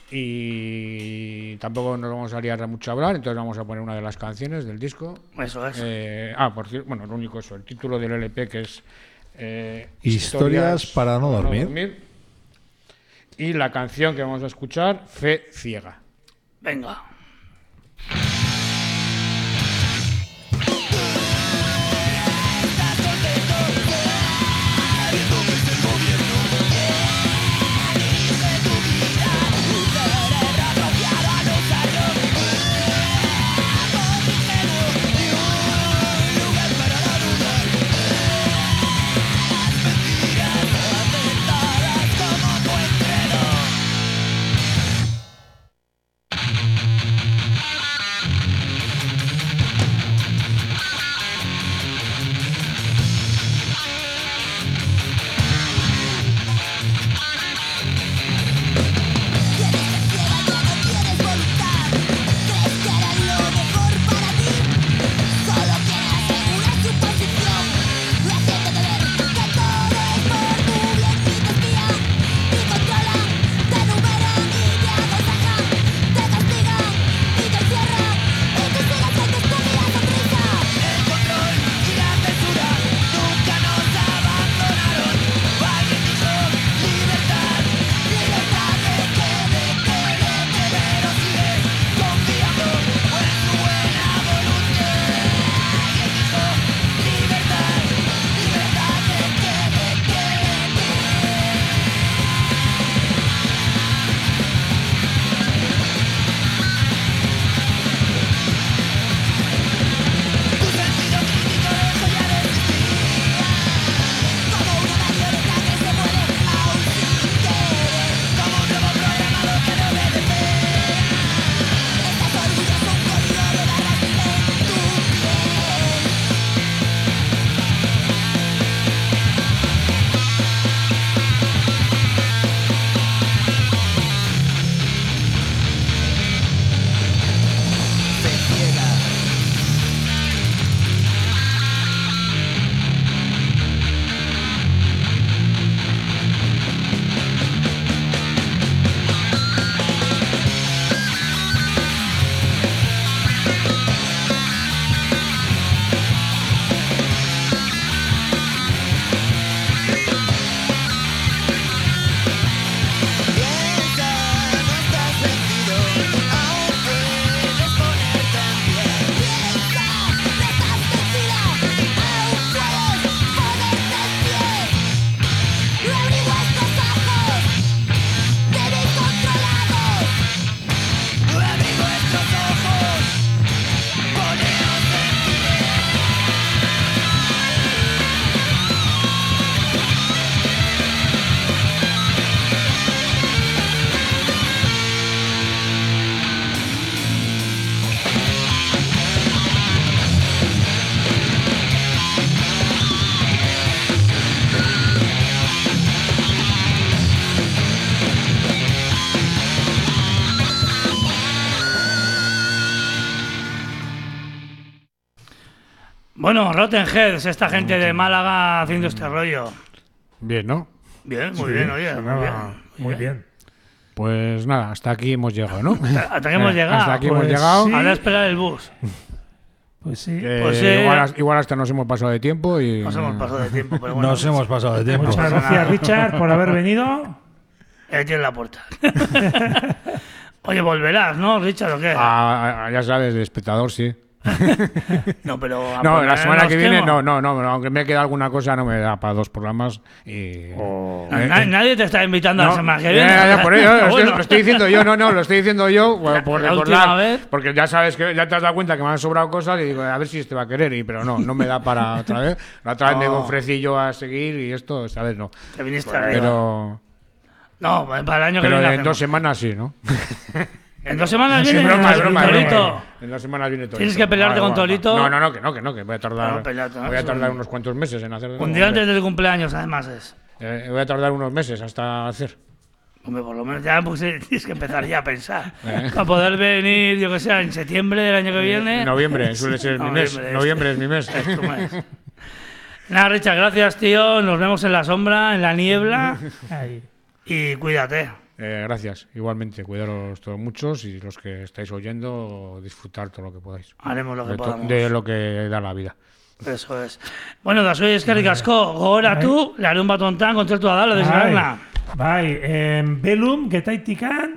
Y tampoco nos vamos a liar mucho a hablar, entonces vamos a poner una de las canciones del disco. Eso es. Por cierto, bueno, lo único eso, el título del LP, que es Historias para no dormir. Y la canción que vamos a escuchar, Fe Ciega. Venga. Bueno, Rotten Heads, esta gente de Málaga haciendo este rollo. Bien, ¿no? Bien, muy bien, oye. Muy bien. Pues nada, hasta aquí hemos llegado, ¿no? Hasta que hemos llegado. Hasta aquí Pues hemos llegado. sí. Ahora a esperar el bus. Pues sí. Pues sí. Igual hasta nos hemos pasado de tiempo y... Nos hemos pasado de tiempo, pero bueno. Nos hemos pasado de tiempo. Muchas gracias, Richard, por haber venido. Ahí tienes la puerta. Oye, volverás, ¿no, Richard, o qué? Ya sabes, de espectador, sí. No, pero... a No, poner la semana los que viene temas. no, aunque me queda alguna cosa no me da para 2 programas y... Nadie te está invitando a la semana que viene. Ya, por ello, Pero bueno. lo estoy diciendo yo, lo estoy diciendo yo por La última recordar, vez. porque ya sabes que ya te has dado cuenta que me han sobrado cosas y digo, a ver si este va a querer, pero no me da para otra vez. La otra vez me ofrecí yo a seguir y sto, esta vez no. Te viniste arriba. Pero No, para el año que viene en hacemos. 2 semanas sí, ¿no? En 2 semanas viene broma, Torito. En 2 semanas viene Torito. Tienes que pelearte con Torito. No, que voy a tardar. No, pelearte, ¿no? Voy a tardar unos cuantos meses en hacer. Un día antes de tu cumpleaños, además es. Voy a tardar unos meses hasta hacer. Hombre, por lo menos ya pues, tienes que empezar ya a pensar. Para poder venir, yo que sé, en septiembre del año que viene. Noviembre, suele ser mi mes. Noviembre es mi mes. Es tu mes. Nada, Richard, gracias, tío. Nos vemos en la sombra, en la niebla. Ahí. Y cuídate. Gracias, igualmente, cuidaros todos muchos y los que estáis oyendo, disfrutar todo lo que podáis. Haremos lo que podamos. De lo que da la vida. Eso es. Bueno, da soy eskerrik asko. Gogoratu, larun bat hontan kontzertua da, lo desgarna. Bai, Belum, Getaitikan,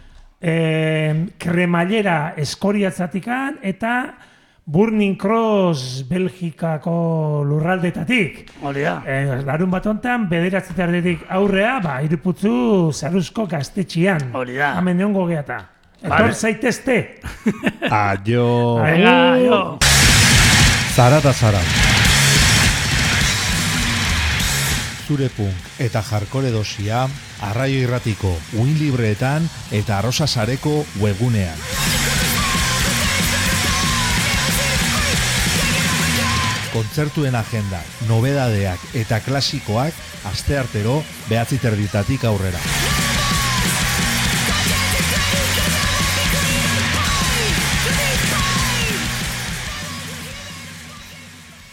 Kremallera Eskoriatzatikan, eta Burning Cross Belgikako lurraldetatik. Hori da. Larun bat hontan, 9:00 aurrea, Iruputzu Zaruzko gaztetxian. Hori da. Hemen egongo geata. Vale. Etor zaitezte. Aio. Venga, yo. Zarata zara. Zure punk eta hardcore dosia Arraio Irratiko uin libreetan eta Arrosa Sareko webgunean. Kontzertuen agenda, nobedadeak eta klasikoak asteartero 9:30 aurrera.